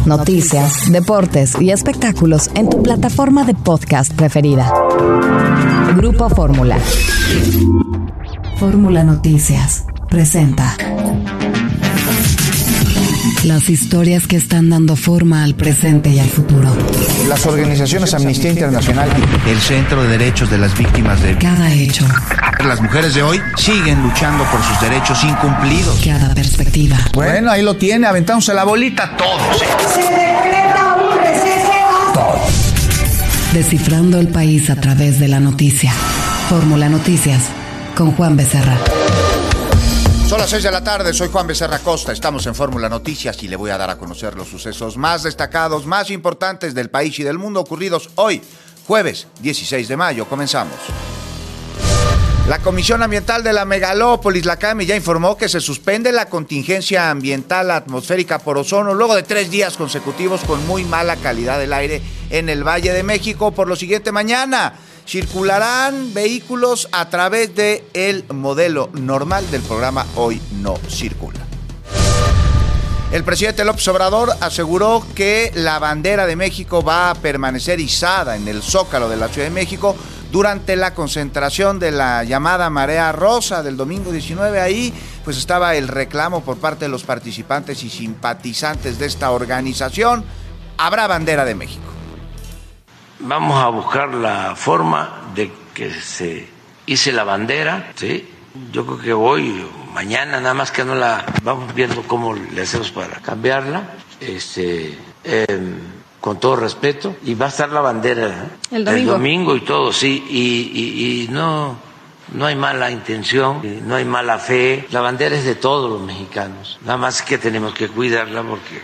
noticias, deportes y espectáculos en tu plataforma de podcast preferida. Grupo Fórmula. Fórmula Noticias presenta las historias que están dando forma al presente y al futuro. Las organizaciones Amnistía Internacional, el Centro de Derechos de las Víctimas de cada hecho. Las mujeres de hoy siguen luchando por sus derechos incumplidos. Cada perspectiva. Bueno, ahí lo tiene, aventándose la bolita todos. Se decreta un receso. Todos. Descifrando el país a través de la noticia. Fórmula Noticias con Juan Becerra. Son las 6 de la tarde, soy Juan Becerra Costa, estamos en Fórmula Noticias y le voy a dar a conocer los sucesos más destacados, más importantes del país y del mundo ocurridos hoy, jueves 16 de mayo. Comenzamos. La Comisión Ambiental de la Megalópolis, la CAME, ya informó que se suspende la contingencia ambiental atmosférica por ozono luego de 3 días consecutivos con muy mala calidad del aire en el Valle de México. Por lo siguiente, mañana circularán vehículos a través del modelo normal del programa Hoy No Circula. El presidente López Obrador aseguró que la bandera de México va a permanecer izada en el Zócalo de la Ciudad de México durante la concentración de la llamada Marea Rosa del domingo 19. Ahí pues estaba el reclamo por parte de los participantes y simpatizantes de esta organización. Habrá bandera de México. Vamos a buscar la forma de que se hice la bandera, ¿sí? Yo creo que hoy o mañana, nada más que no la vamos viendo cómo le hacemos para cambiarla, con todo respeto, y va a estar la bandera el domingo y todo, sí, y no hay mala intención, no hay mala fe, la bandera es de todos los mexicanos, nada más que tenemos que cuidarla porque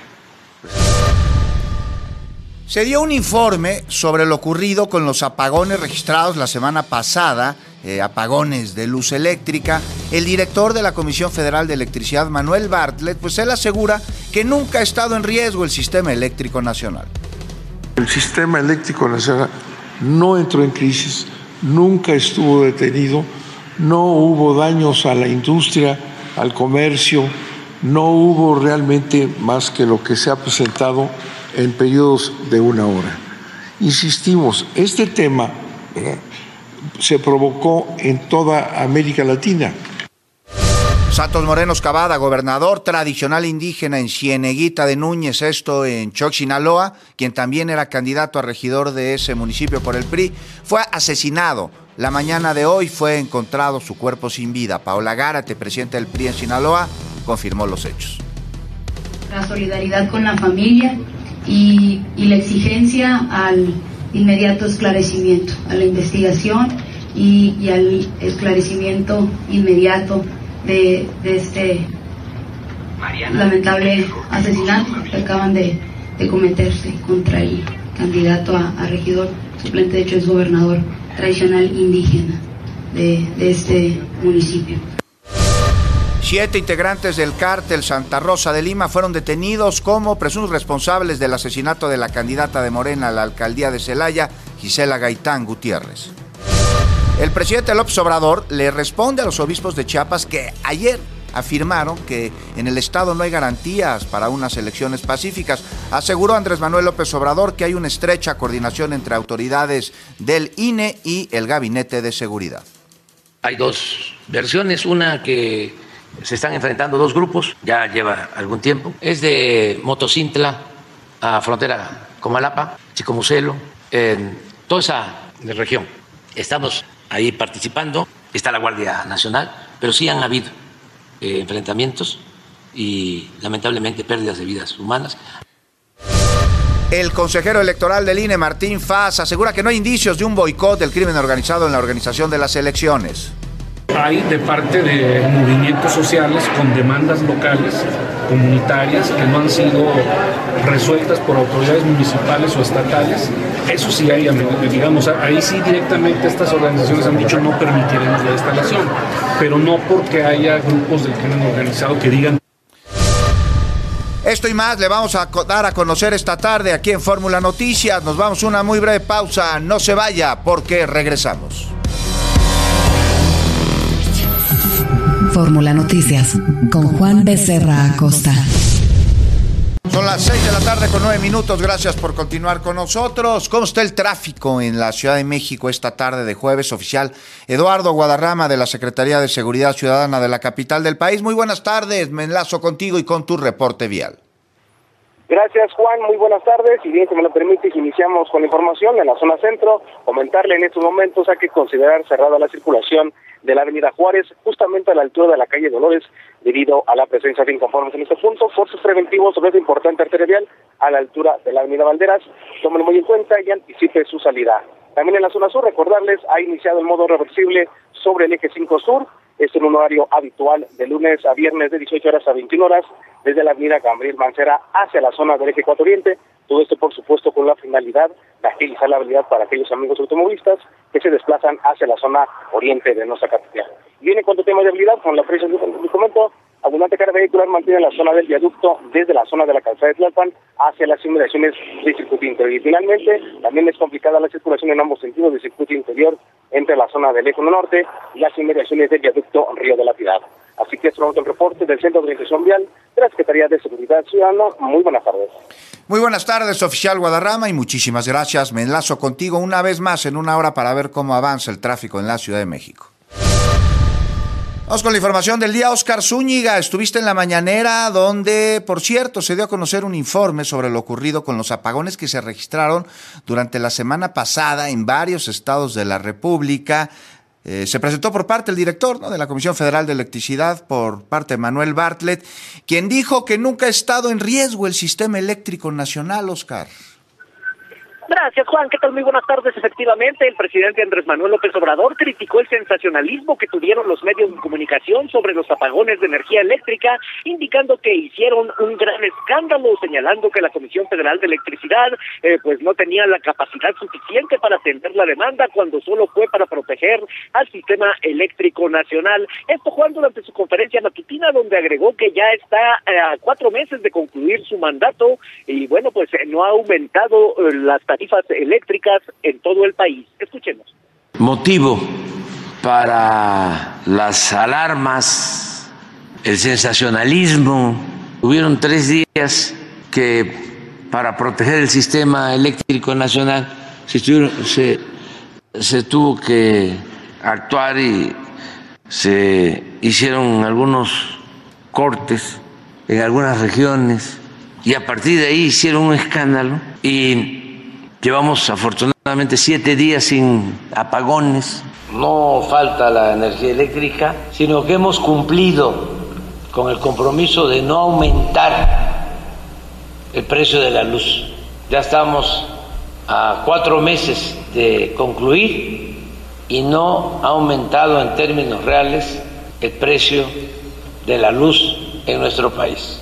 Se dio un informe sobre lo ocurrido con los apagones registrados la semana pasada, apagones de luz eléctrica. El director de la Comisión Federal de Electricidad, Manuel Bartlett, pues él asegura que nunca ha estado en riesgo el sistema eléctrico nacional. El sistema eléctrico nacional no entró en crisis, nunca estuvo detenido, no hubo daños a la industria, al comercio, no hubo realmente más que lo que se ha presentado en periodos de 1 hora. Insistimos, este tema se provocó en toda América Latina. Santos Morenos Cavada, gobernador tradicional indígena en Cieneguita de Núñez, esto en Choc, Sinaloa, quien también era candidato a regidor de ese municipio por el PRI, fue asesinado. La mañana de hoy fue encontrado su cuerpo sin vida. Paola Gárate, presidenta del PRI en Sinaloa, confirmó los hechos. La solidaridad con la familia y la exigencia al inmediato esclarecimiento, a la investigación y al esclarecimiento inmediato de este lamentable asesinato que acaban de cometerse contra el candidato a regidor suplente, de hecho es gobernador tradicional indígena de este municipio. 7 integrantes del cártel Santa Rosa de Lima fueron detenidos como presuntos responsables del asesinato de la candidata de Morena a la alcaldía de Celaya, Gisela Gaitán Gutiérrez. El presidente López Obrador le responde a los obispos de Chiapas que ayer afirmaron que en el estado no hay garantías para unas elecciones pacíficas. Aseguró Andrés Manuel López Obrador que hay una estrecha coordinación entre autoridades del INE y el Gabinete de Seguridad. Hay 2 versiones, una que se están enfrentando 2 grupos, ya lleva algún tiempo. Es de Motocintla a frontera Comalapa, Chicomucelo, en toda esa región. Estamos ahí participando, está la Guardia Nacional, pero sí han habido enfrentamientos y lamentablemente pérdidas de vidas humanas. El consejero electoral del INE, Martín Faz, asegura que no hay indicios de un boicot del crimen organizado en la organización de las elecciones. Hay de parte de movimientos sociales con demandas locales, comunitarias, que no han sido resueltas por autoridades municipales o estatales. Eso sí hay, digamos, ahí sí directamente estas organizaciones han dicho no permitiremos la instalación, pero no porque haya grupos del crimen organizado que digan. Esto y más le vamos a dar a conocer esta tarde aquí en Fórmula Noticias. Nos vamos a una muy breve pausa. No se vaya porque regresamos. Fórmula Noticias con Juan Becerra Acosta. Son Son las 6 de la tarde con 9 minutos. Gracias por continuar con nosotros. ¿Cómo está el tráfico en la Ciudad de México esta tarde de jueves? Oficial Eduardo Guadarrama de la Secretaría de Seguridad Ciudadana de la capital del país. Muy buenas tardes. Me enlazo contigo y con tu reporte vial. Gracias, Juan. Muy buenas tardes. Y bien que me lo permites, iniciamos con la información en la zona centro. Comentarle en estos momentos hay que considerar cerrada la circulación de la avenida Juárez, justamente a la altura de la calle Dolores, debido a la presencia de inconformes en este punto. Forces preventivos sobre esta importante arteria vial a la altura de la avenida Valderas. Tómenlo muy en cuenta y anticipe su salida. También en la zona sur, recordarles, ha iniciado el modo reversible sobre el eje 5 sur. Es en un horario habitual de lunes a viernes de 18 horas a 21 horas, desde la avenida Gabriel Mancera hacia la zona del eje 4 oriente. Todo esto, por supuesto, con la finalidad de agilizar la habilidad para aquellos amigos automovilistas que se desplazan hacia la zona oriente de nuestra capital. Y bien, en cuanto a tema de habilidad, con la presión que comento, abundante carga vehicular mantiene la zona del viaducto desde la zona de la calzada de Tlalpan hacia las inmediaciones del circuito interior. Y finalmente, también es complicada la circulación en ambos sentidos del circuito interior entre la zona del eje 1 norte y las inmediaciones del viaducto Río de la Piedad. Así que es un reporte del Centro de Orientación Vial de la Secretaría de Seguridad Ciudadana. Muy buenas tardes. Muy buenas tardes, oficial Guadarrama, y muchísimas gracias. Me enlazo contigo una vez más en una hora para ver cómo avanza el tráfico en la Ciudad de México. Vamos con la información del día. Óscar Zúñiga, estuviste en la mañanera donde, por cierto, se dio a conocer un informe sobre lo ocurrido con los apagones que se registraron durante la semana pasada en varios estados de la República. Se presentó por parte del director, ¿no?, de la Comisión Federal de Electricidad, por parte de Manuel Bartlett, quien dijo que nunca ha estado en riesgo el sistema eléctrico nacional, Óscar. Gracias, Juan. ¿Qué tal? Muy buenas tardes. Efectivamente, el presidente Andrés Manuel López Obrador criticó el sensacionalismo que tuvieron los medios de comunicación sobre los apagones de energía eléctrica, indicando que hicieron un gran escándalo, señalando que la Comisión Federal de Electricidad pues no tenía la capacidad suficiente para atender la demanda, cuando solo fue para proteger al sistema eléctrico nacional. Esto, Juan, durante su conferencia matutina, donde agregó que ya está a 4 meses de concluir su mandato y, bueno, pues no ha aumentado las tarifas eléctricas en todo el país. Escuchemos. Motivo para las alarmas, el sensacionalismo. Hubieron 3 días que para proteger el sistema eléctrico nacional se tuvo que actuar y se hicieron algunos cortes en algunas regiones y a partir de ahí hicieron un escándalo y llevamos afortunadamente 7 días sin apagones. No falta la energía eléctrica, sino que hemos cumplido con el compromiso de no aumentar el precio de la luz. Ya estamos a 4 meses de concluir y no ha aumentado en términos reales el precio de la luz en nuestro país.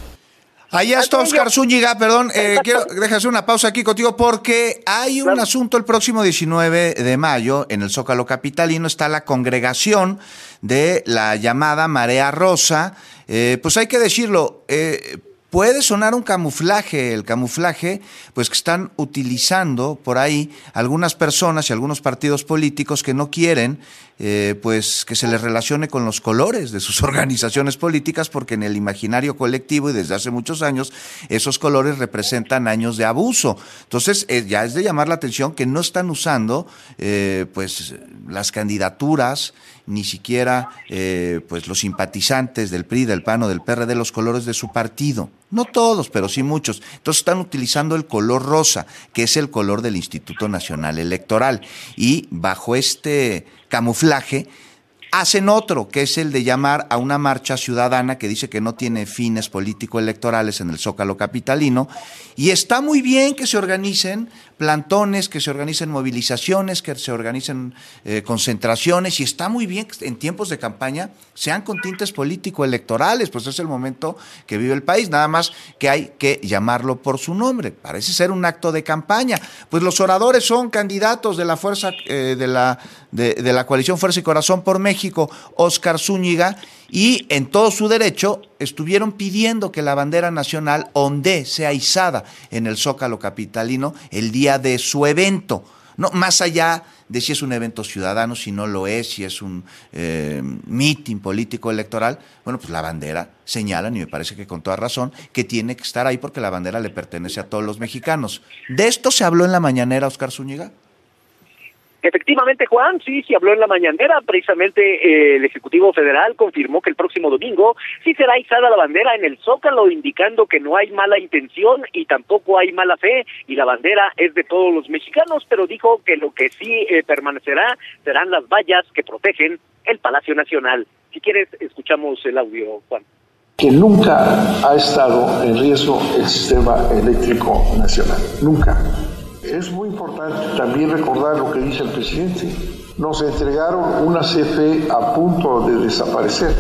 Allá está Óscar Zúñiga, perdón, quiero dejar una pausa aquí contigo porque hay un asunto el próximo 19 de mayo en el Zócalo capitalino, está la congregación de la llamada Marea Rosa, pues hay que decirlo, puede sonar un camuflaje, el camuflaje pues que están utilizando por ahí algunas personas y algunos partidos políticos que no quieren pues que se les relacione con los colores de sus organizaciones políticas, porque en el imaginario colectivo y desde hace muchos años esos colores representan años de abuso. Entonces ya es de llamar la atención que no están usando pues las candidaturas, ni siquiera pues los simpatizantes del PRI, del PAN o del PRD, los colores de su partido. No todos, pero sí muchos. Entonces están utilizando el color rosa, que es el color del Instituto Nacional Electoral. Y bajo este camuflaje hacen otro, que es el de llamar a una marcha ciudadana que dice que no tiene fines político-electorales en el Zócalo capitalino. Y está muy bien que se organicen plantones, que se organicen movilizaciones, que se organicen concentraciones, y está muy bien que en tiempos de campaña sean con tintes político-electorales, pues es el momento que vive el país, nada más que hay que llamarlo por su nombre. Parece ser un acto de campaña. Pues los oradores son candidatos de la fuerza de la coalición Fuerza y Corazón por México, Óscar Zúñiga, y en todo su derecho estuvieron pidiendo que la bandera nacional ondee, sea izada en el Zócalo capitalino el día de su evento. No, más allá de si es un evento ciudadano, si no lo es, si es un mitin político electoral, bueno, pues la bandera señalan, y me parece que con toda razón, que tiene que estar ahí porque la bandera le pertenece a todos los mexicanos. ¿De esto se habló en la mañanera, Óscar Zúñiga? Efectivamente, Juan, sí habló en la mañanera. Precisamente el Ejecutivo Federal confirmó que el próximo domingo sí será izada la bandera en el Zócalo, indicando que no hay mala intención y tampoco hay mala fe, y la bandera es de todos los mexicanos, pero dijo que lo que sí permanecerá serán las vallas que protegen el Palacio Nacional. Si quieres, escuchamos el audio, Juan. Que nunca ha estado en riesgo el sistema eléctrico nacional, nunca. Es muy importante también recordar lo que dice el presidente. Nos entregaron una CFE a punto de desaparecer.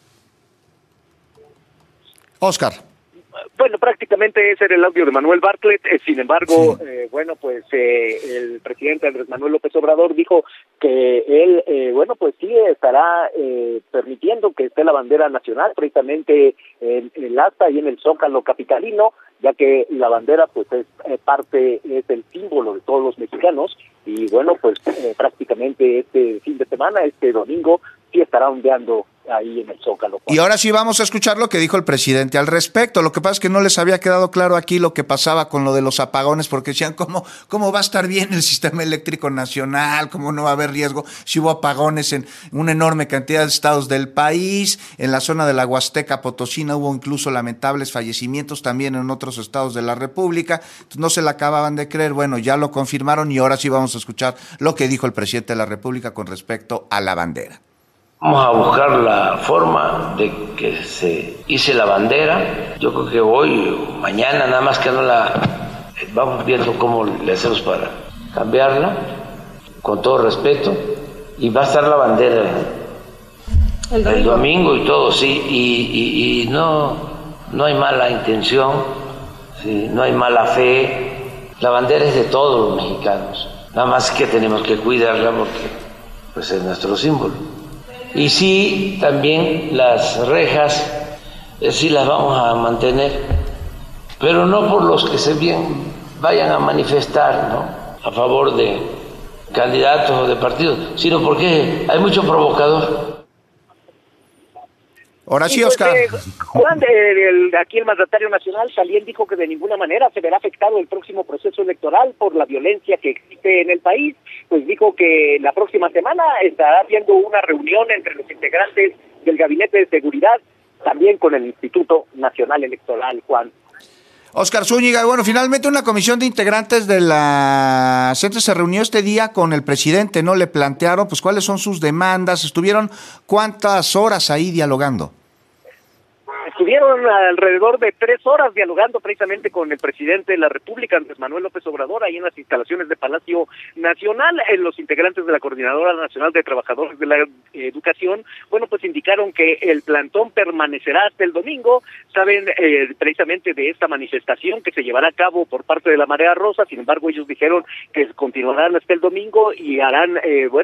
Óscar. Bueno, prácticamente ese era el audio de Manuel Bartlett. Sin embargo, el presidente Andrés Manuel López Obrador dijo que él, sí estará permitiendo que esté la bandera nacional precisamente en el asta y en el Zócalo capitalino, ya que la bandera pues es el símbolo de todos los mexicanos, y prácticamente este fin de semana, este domingo, sí estará ondeando ahí en el Zócalo. Y ahora sí vamos a escuchar lo que dijo el presidente al respecto. Lo que pasa es que no les había quedado claro aquí lo que pasaba con lo de los apagones, porque decían, ¿cómo va a estar bien el sistema eléctrico nacional? ¿Cómo no va a haber riesgo si hubo apagones en una enorme cantidad de estados del país? En la zona de la Huasteca Potosina hubo incluso lamentables fallecimientos, también en otros estados de la República. Entonces, no se la acababan de creer. Bueno, ya lo confirmaron, y ahora sí vamos a escuchar lo que dijo el presidente de la República con respecto a la bandera. Vamos a buscar la forma de que se hice la bandera. Yo creo que hoy o mañana, nada más que no vamos viendo cómo le hacemos para cambiarla, con todo respeto. Y va a estar la bandera el domingo y todo, sí. Y no hay mala intención, ¿sí? No hay mala fe. La bandera es de todos los mexicanos. Nada más que tenemos que cuidarla porque pues es nuestro símbolo. Y sí, también las rejas, sí las vamos a mantener, pero no por los que vayan a manifestar, ¿no?, a favor de candidatos o de partidos, sino porque hay mucho provocador. Ahora sí, Óscar. Juan, aquí el mandatario nacional también dijo que de ninguna manera se verá afectado el próximo proceso electoral por la violencia que existe en el país. Pues dijo que la próxima semana estará habiendo una reunión entre los integrantes del Gabinete de Seguridad, también con el Instituto Nacional Electoral, Juan. Óscar Zúñiga, bueno, finalmente una comisión de integrantes de la CENTE se reunió este día con el presidente, ¿no? Le plantearon, pues, cuáles son sus demandas. ¿Estuvieron cuántas horas ahí dialogando? Estuvieron alrededor de 3 horas dialogando precisamente con el presidente de la República, Andrés Manuel López Obrador, ahí en las instalaciones de Palacio Nacional. Los integrantes de la Coordinadora Nacional de Trabajadores de la Educación, indicaron que el plantón permanecerá hasta el domingo. Saben precisamente de esta manifestación que se llevará a cabo por parte de la Marea Rosa. Sin embargo, ellos dijeron que continuarán hasta el domingo y harán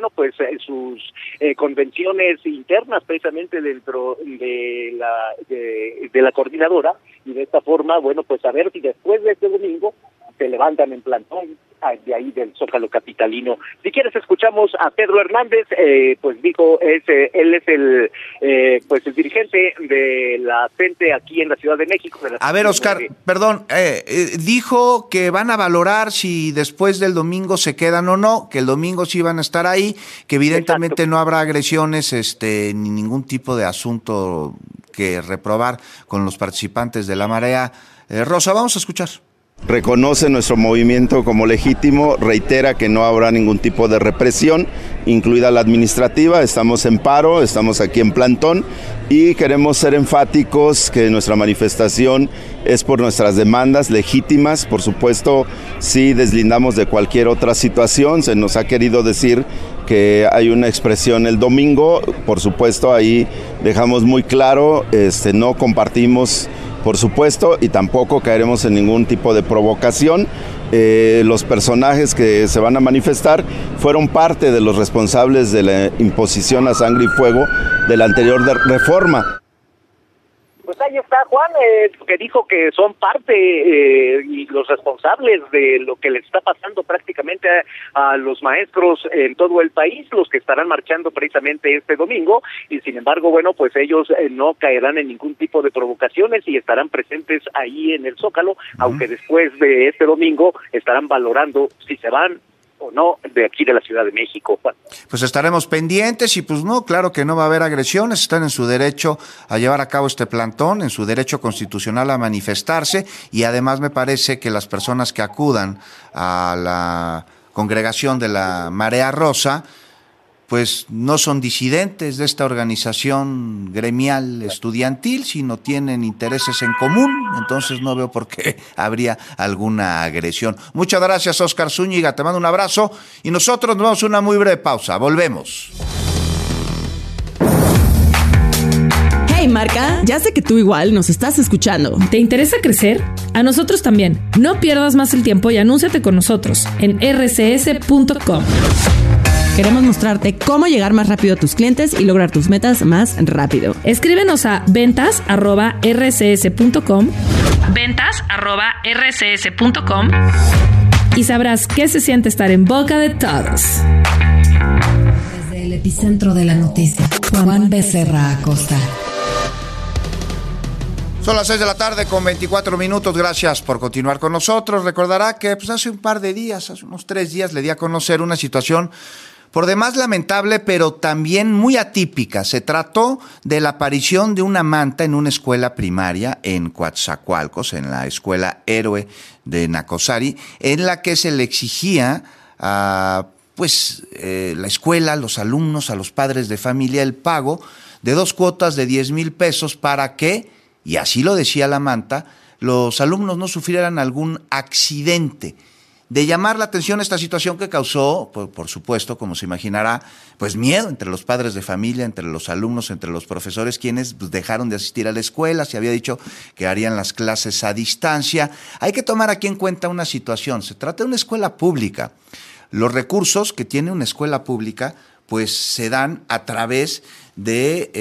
sus convenciones internas precisamente dentro de la coordinadora, y de esta forma, a ver si después de este domingo se levantan en plantón de ahí del Zócalo capitalino. Si quieres, escuchamos a Pedro Hernández, dijo, él es el dirigente de la CENTE aquí en la Ciudad de México. A ver, Óscar, perdón, dijo que van a valorar si después del domingo se quedan o no, que el domingo sí van a estar ahí, que evidentemente no habrá agresiones, ni ningún tipo de asunto que reprobar con los participantes de la Marea Rosa. Vamos a escuchar. Reconoce nuestro movimiento como legítimo, reitera que no habrá ningún tipo de represión, incluida la administrativa. Estamos en paro, estamos aquí en plantón y queremos ser enfáticos que nuestra manifestación es por nuestras demandas legítimas. Por supuesto, sí deslindamos de cualquier otra situación. Se nos ha querido decir que hay una expresión el domingo. Por supuesto, ahí dejamos muy claro, no compartimos, por supuesto, y tampoco caeremos en ningún tipo de provocación. Los personajes que se van a manifestar fueron parte de los responsables de la imposición a sangre y fuego de la anterior reforma. Pues ahí está Juan, que dijo que son parte y los responsables de lo que les está pasando prácticamente a los maestros en todo el país, los que estarán marchando precisamente este domingo, y sin embargo, bueno, pues ellos no caerán en ningún tipo de provocaciones y estarán presentes ahí en el Zócalo, aunque después de este domingo estarán valorando si se van o no de aquí de la Ciudad de México, Juan. Pues estaremos pendientes y pues no, claro que no va a haber agresiones, están en su derecho a llevar a cabo este plantón, en su derecho constitucional a manifestarse, y además me parece que las personas que acudan a la congregación de la Marea Rosa pues no son disidentes de esta organización gremial estudiantil, sino tienen intereses en común, entonces no veo por qué habría alguna agresión. Muchas gracias, Óscar Zúñiga, te mando un abrazo y nosotros nos vamos a una muy breve pausa, volvemos. Hey Marca, ya sé que tú igual nos estás escuchando. ¿Te interesa crecer? A nosotros también. No pierdas más el tiempo y anúnciate con nosotros en rcs.com. Queremos mostrarte cómo llegar más rápido a tus clientes y lograr tus metas más rápido. Escríbenos a ventas@rcs.com, ventas@rcs.com, y sabrás qué se siente estar en boca de todos. Desde el epicentro de la noticia, Juan Becerra Acosta. Son las 6 de la tarde con 24 minutos. Gracias por continuar con nosotros. Recordará que pues, hace un par de días, hace unos 3 días, le di a conocer una situación por demás lamentable, pero también muy atípica. Se trató de la aparición de una manta en una escuela primaria en Coatzacoalcos, en la escuela Héroe de Nacosari, en la que se le exigía a la escuela, a los alumnos, a los padres de familia, el pago de 2 cuotas de 10,000 pesos para que, y así lo decía la manta, los alumnos no sufrieran algún accidente. De llamar la atención esta situación que causó, por supuesto, como se imaginará, pues miedo entre los padres de familia, entre los alumnos, entre los profesores, quienes pues, dejaron de asistir a la escuela. Se había dicho que harían las clases a distancia. Hay que tomar aquí en cuenta una situación. Se trata de una escuela pública. Los recursos que tiene una escuela pública pues se dan a través de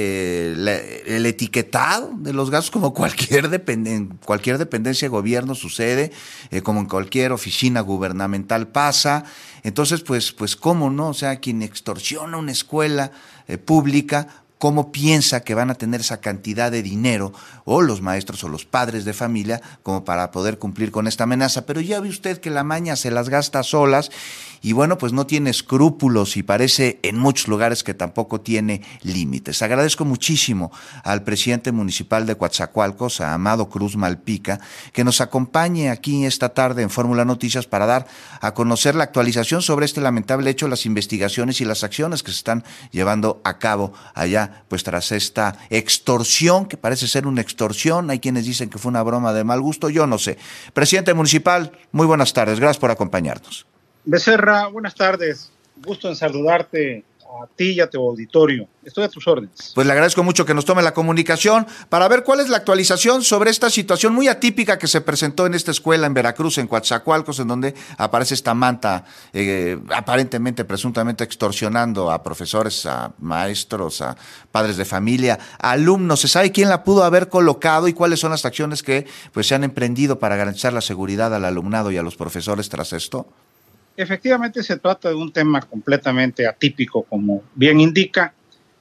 el etiquetado de los gastos, como cualquier dependencia de gobierno sucede, como en cualquier oficina gubernamental pasa. Entonces, pues cómo no, o sea, quien extorsiona una escuela pública, ¿cómo piensa que van a tener esa cantidad de dinero, o los maestros o los padres de familia, como para poder cumplir con esta amenaza? Pero ya ve usted que la maña se las gasta solas, y bueno, pues no tiene escrúpulos, y parece en muchos lugares que tampoco tiene límites. Agradezco muchísimo al presidente municipal de Coatzacoalcos, a Amado Cruz Malpica, que nos acompañe aquí esta tarde en Fórmula Noticias para dar a conocer la actualización sobre este lamentable hecho, las investigaciones y las acciones que se están llevando a cabo allá, pues tras esta extorsión, que parece ser una extorsión. Hay quienes dicen que fue una broma de mal gusto, yo no sé. Presidente municipal, muy buenas tardes, gracias por acompañarnos. Becerra, buenas tardes, gusto en saludarte a ti y a tu auditorio. Estoy a tus órdenes. Pues le agradezco mucho que nos tome la comunicación para ver cuál es la actualización sobre esta situación muy atípica que se presentó en esta escuela en Veracruz, en Coatzacoalcos, en donde aparece esta manta aparentemente, presuntamente extorsionando a profesores, a maestros, a padres de familia, a alumnos. ¿Se sabe quién la pudo haber colocado y cuáles son las acciones que pues se han emprendido para garantizar la seguridad al alumnado y a los profesores tras esto? Efectivamente se trata de un tema completamente atípico, como bien indica.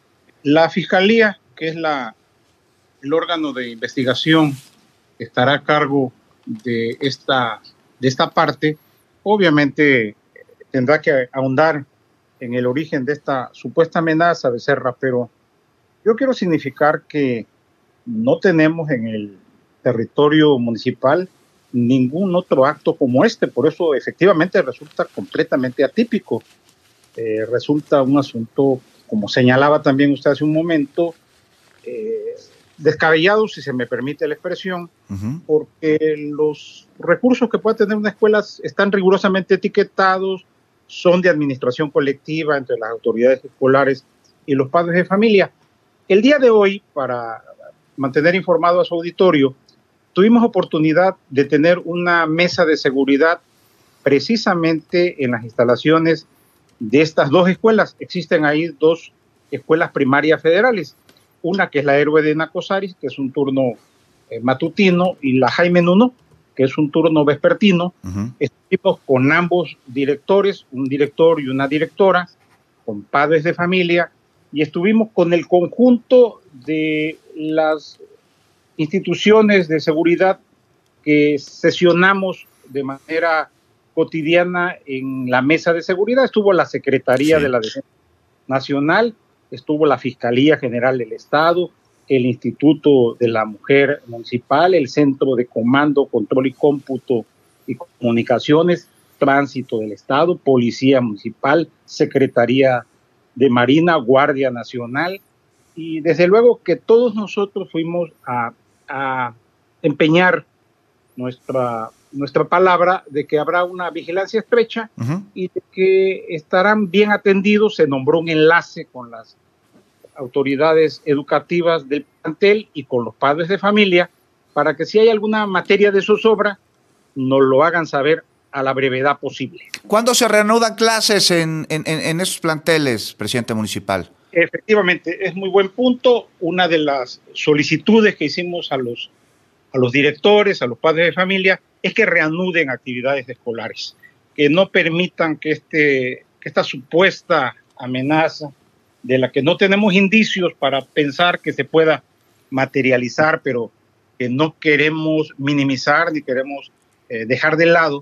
La Fiscalía, que es el órgano de investigación que estará a cargo de esta parte, obviamente tendrá que ahondar en el origen de esta supuesta amenaza, Becerra, pero yo quiero significar que no tenemos en el territorio municipal ningún otro acto como este, por eso efectivamente resulta completamente atípico. Resulta un asunto, como señalaba también usted hace un momento, descabellado, si se me permite la expresión, porque los recursos que pueda tener una escuela están rigurosamente etiquetados, son de administración colectiva entre las autoridades escolares y los padres de familia. El día de hoy, para mantener informado a su auditorio, tuvimos oportunidad de tener una mesa de seguridad precisamente en las instalaciones de estas 2 escuelas. Existen ahí 2 escuelas primarias federales. una que es la Héroe de Nacosari, que es un turno matutino, y la Jaime Nuno, que es un turno vespertino. Estuvimos con ambos directores, un director y una directora, con padres de familia, y estuvimos con el conjunto de las instituciones de seguridad que sesionamos de manera cotidiana en la mesa de seguridad. Estuvo la Secretaría de la Defensa Nacional, estuvo la Fiscalía General del Estado, el Instituto de la Mujer Municipal, el Centro de Comando, Control y Cómputo y Comunicaciones, Tránsito del Estado, Policía Municipal, Secretaría de Marina, Guardia Nacional, y desde luego que todos nosotros fuimos a empeñar nuestra palabra de que habrá una vigilancia estrecha y de que estarán bien atendidos. Se nombró un enlace con las autoridades educativas del plantel y con los padres de familia para que si hay alguna materia de zozobra nos lo hagan saber a la brevedad posible. ¿Cuándo se reanudan clases en esos planteles, presidente municipal? Efectivamente, es muy buen punto. Una de las solicitudes que hicimos a los directores, a los padres de familia, es que reanuden actividades escolares, que no permitan que esta supuesta amenaza, de la que no tenemos indicios para pensar que se pueda materializar, pero que no queremos minimizar ni queremos dejar de lado,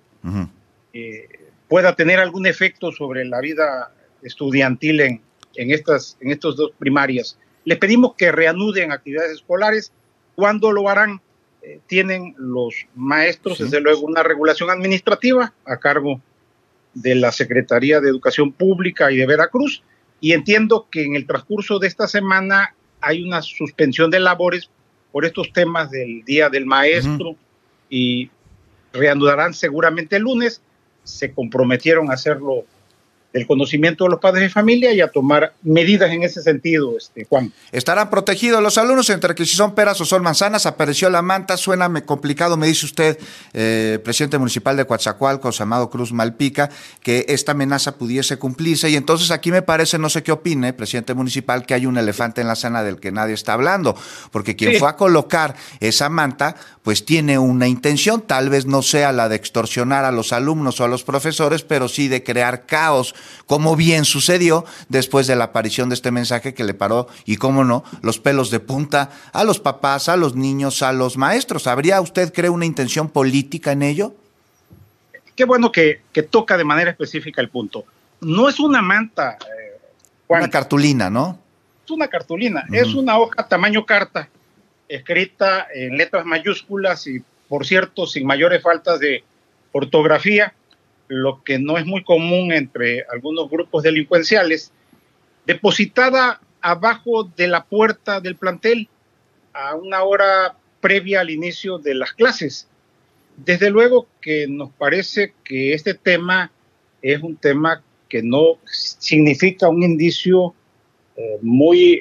pueda tener algún efecto sobre la vida estudiantil en estos dos primarias. Les pedimos que reanuden actividades escolares. ¿Cuándo lo harán? Tienen los maestros, desde luego, una regulación administrativa a cargo de la Secretaría de Educación Pública y de Veracruz, y entiendo que en el transcurso de esta semana hay una suspensión de labores por estos temas del Día del Maestro, y reanudarán seguramente el lunes. Se comprometieron a hacerlo del conocimiento de los padres de familia y a tomar medidas en ese sentido, Juan. ¿Estarán protegidos los alumnos entre que si son peras o son manzanas? Apareció la manta, suena complicado, me dice usted, presidente municipal de Coatzacoalcos, Amado Cruz Malpica, que esta amenaza pudiese cumplirse, y entonces aquí me parece, no sé qué opine, presidente municipal, que hay un elefante en la sala del que nadie está hablando, porque quien fue a colocar esa manta, pues tiene una intención, tal vez no sea la de extorsionar a los alumnos o a los profesores, pero sí de crear caos, como bien sucedió después de la aparición de este mensaje que le paró, y cómo no, los pelos de punta a los papás, a los niños, a los maestros. ¿Habría usted, cree, una intención política en ello? Qué bueno que toca de manera específica el punto. No es una manta, Juan. Una cartulina, ¿no? Es una cartulina, es una hoja tamaño carta, escrita en letras mayúsculas y, por cierto, sin mayores faltas de ortografía, lo que no es muy común entre algunos grupos delincuenciales, depositada abajo de la puerta del plantel a una hora previa al inicio de las clases. Desde luego que nos parece que este tema es un tema que no significa un indicio muy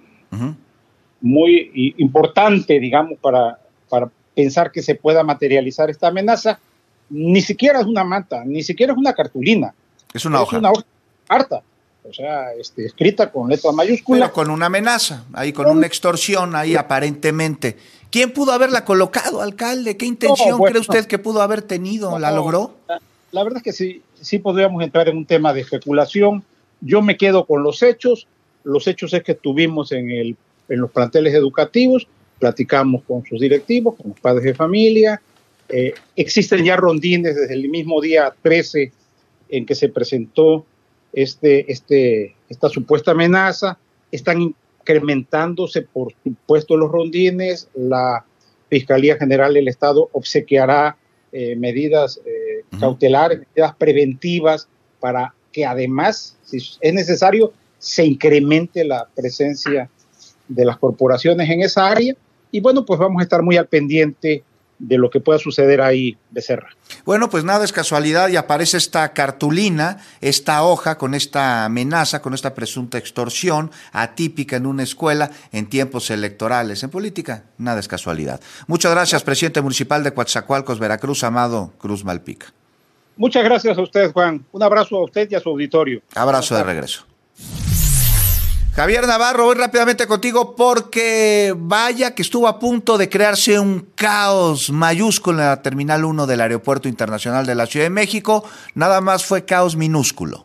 importante, digamos, para pensar que se pueda materializar esta amenaza. Ni siquiera es una manta, ni siquiera es una cartulina. Es una hoja. Es una hoja harta, o sea, escrita con letra mayúscula. Pero con una amenaza, ahí con una extorsión, ahí aparentemente. ¿Quién pudo haberla colocado, alcalde? ¿Qué intención cree usted que pudo haber tenido? ¿La logró? La verdad es que sí podríamos entrar en un tema de especulación. Yo me quedo con los hechos. Los hechos es que estuvimos en los planteles educativos, platicamos con sus directivos, con los padres de familia. Existen ya rondines desde el mismo día 13 en que se presentó esta supuesta amenaza. Están incrementándose, por supuesto, los rondines. La Fiscalía General del Estado obsequiará medidas cautelares, medidas preventivas, para que además, si es necesario, se incremente la presencia de las corporaciones en esa área. Y bueno, pues vamos a estar muy al pendiente de lo que pueda suceder ahí, Becerra. Bueno, pues nada es casualidad y aparece esta cartulina, esta hoja con esta amenaza, con esta presunta extorsión atípica en una escuela en tiempos electorales. En política, nada es casualidad. Muchas gracias, presidente municipal de Coatzacoalcos, Veracruz, Amado Cruz Malpica. Muchas gracias a usted, Juan. Un abrazo a usted y a su auditorio. Abrazo de regreso. Javier Navarro, voy rápidamente contigo porque vaya que estuvo a punto de crearse un caos mayúsculo en la Terminal 1 del Aeropuerto Internacional de la Ciudad de México. Nada más fue caos minúsculo.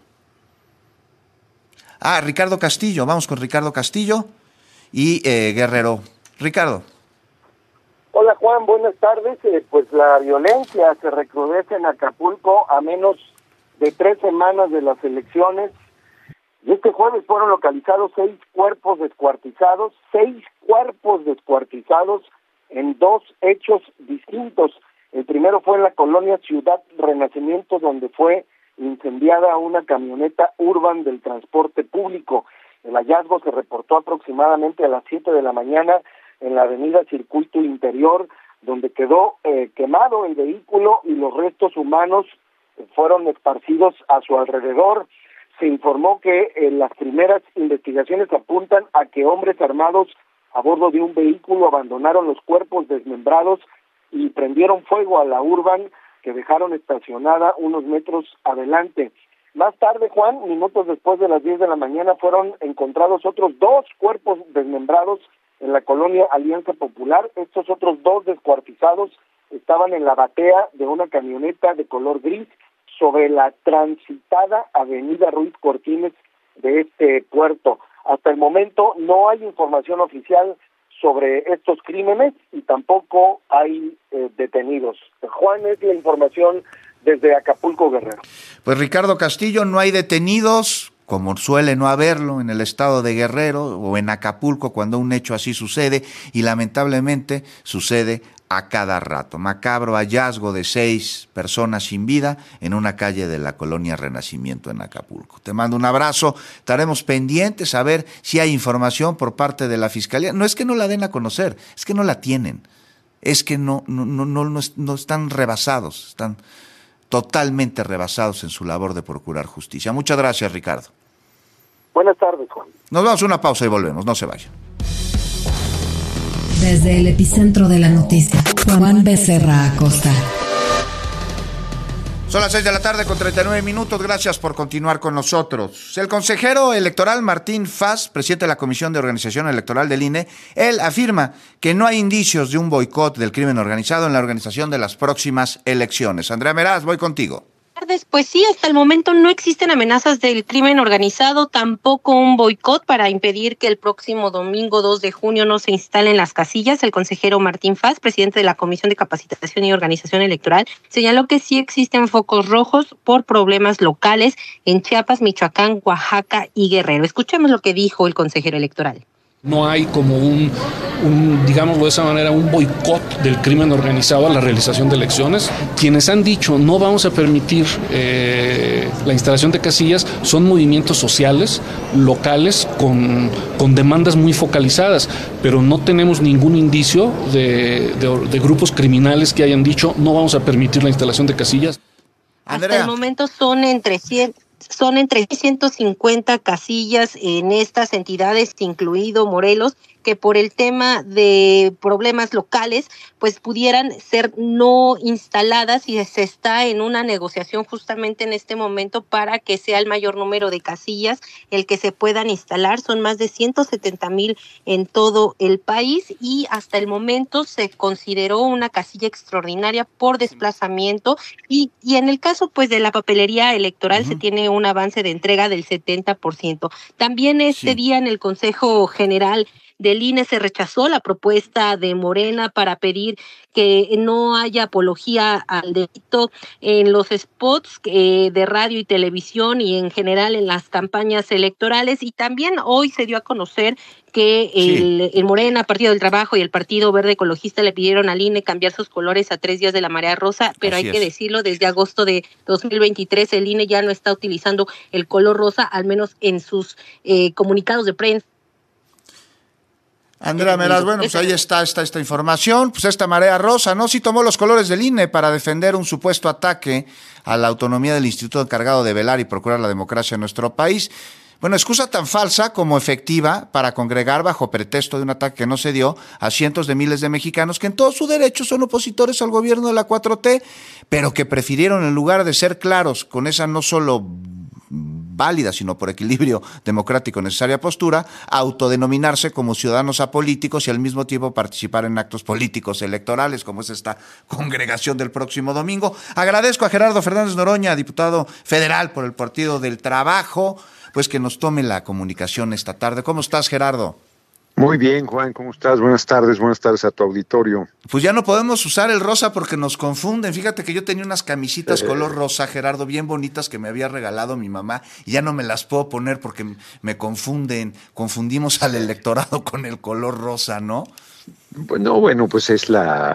Ricardo Castillo, vamos con Ricardo Castillo y Guerrero. Ricardo. Hola Juan, buenas tardes. Pues la violencia se recrudece en Acapulco a menos de 3 semanas de las elecciones. Y este jueves fueron localizados 6 cuerpos descuartizados en 2 hechos distintos. El primero fue en la colonia Ciudad Renacimiento, donde fue incendiada una camioneta Urban del transporte público. El hallazgo se reportó aproximadamente a las 7 de la mañana en la avenida Circuito Interior, donde quedó quemado el vehículo y los restos humanos fueron esparcidos a su alrededor. Se informó que las primeras investigaciones apuntan a que hombres armados a bordo de un vehículo abandonaron los cuerpos desmembrados y prendieron fuego a la Urban, que dejaron estacionada unos metros adelante. Más tarde, Juan, minutos después de las 10 de la mañana, fueron encontrados otros 2 cuerpos desmembrados en la colonia Alianza Popular. Estos otros 2 descuartizados estaban en la batea de una camioneta de color gris sobre la transitada avenida Ruiz Cortines de este puerto. Hasta el momento no hay información oficial sobre estos crímenes y tampoco hay detenidos. Juan, es la información desde Acapulco, Guerrero. Pues Ricardo Castillo, no hay detenidos, como suele no haberlo en el estado de Guerrero o en Acapulco cuando un hecho así sucede, y lamentablemente sucede a cada rato. Macabro hallazgo de 6 personas sin vida en una calle de la colonia Renacimiento en Acapulco. Te mando un abrazo, estaremos pendientes a ver si hay información por parte de la Fiscalía. No es que no la den a conocer, es que no la tienen, es que no están rebasados, están totalmente rebasados en su labor de procurar justicia. Muchas gracias, Ricardo. Buenas tardes, Juan. Nos vamos a una pausa y volvemos, no se vayan. Desde el epicentro de la noticia, Juan Becerra Acosta. Son las 6 de la tarde con 39 minutos. Gracias por continuar con nosotros. El consejero electoral Martín Faz, presidente de la Comisión de Organización Electoral del INE, él afirma que no hay indicios de un boicot del crimen organizado en la organización de las próximas elecciones. Andrea Meraz, voy contigo. Pues sí, hasta el momento no existen amenazas del crimen organizado, tampoco un boicot para impedir que el próximo domingo 2 de junio no se instalen las casillas. El consejero Martín Faz, presidente de la Comisión de Capacitación y Organización Electoral, señaló que sí existen focos rojos por problemas locales en Chiapas, Michoacán, Oaxaca y Guerrero. Escuchemos lo que dijo el consejero electoral. No hay como digámoslo de esa manera, un boicot del crimen organizado a la realización de elecciones. Quienes han dicho no vamos a permitir la instalación de casillas son movimientos sociales, locales, con demandas muy focalizadas, pero no tenemos ningún indicio de grupos criminales que hayan dicho no vamos a permitir la instalación de casillas. Andrea. Hasta el momento son entre 150 casillas en estas entidades, incluido Morelos, que por el tema de problemas locales, pues pudieran ser no instaladas, y se está en una negociación justamente en este momento para que sea el mayor número de casillas el que se puedan instalar. Son más de 170,000 en todo el país, y hasta el momento se consideró una casilla extraordinaria por desplazamiento, y en el caso pues de la papelería electoral se tiene un avance de entrega del 70%. También este día en el Consejo General del INE se rechazó la propuesta de Morena para pedir que no haya apología al delito en los spots de radio y televisión y en general en las campañas electorales. Y también hoy se dio a conocer que el Morena, Partido del Trabajo y el Partido Verde Ecologista le pidieron al INE cambiar sus colores a 3 días de la marea rosa, pero hay que decirlo, desde agosto de 2023 el INE ya no está utilizando el color rosa, al menos en sus comunicados de prensa. Andrea Meraz, bueno, pues ahí está esta información, pues esta marea rosa, ¿no? Sí tomó los colores del INE para defender un supuesto ataque a la autonomía del instituto encargado de velar y procurar la democracia en nuestro país. Bueno, excusa tan falsa como efectiva para congregar bajo pretexto de un ataque que no se dio a cientos de miles de mexicanos que en todo su derecho son opositores al gobierno de la 4T, pero que prefirieron, en lugar de ser claros con esa no solo válida, sino por equilibrio democrático necesaria postura, autodenominarse como ciudadanos apolíticos y al mismo tiempo participar en actos políticos electorales, como es esta congregación del próximo domingo. Agradezco a Gerardo Fernández Noroña, diputado federal por el Partido del Trabajo, pues que nos tome la comunicación esta tarde. ¿Cómo estás, Gerardo? Muy bien, Juan, ¿cómo estás? Buenas tardes a tu auditorio. Pues ya no podemos usar el rosa porque nos confunden. Fíjate que yo tenía unas camisitas color rosa, Gerardo, bien bonitas que me había regalado mi mamá y ya no me las puedo poner porque me confunden. Confundimos al electorado con el color rosa, ¿no? Bueno, pues es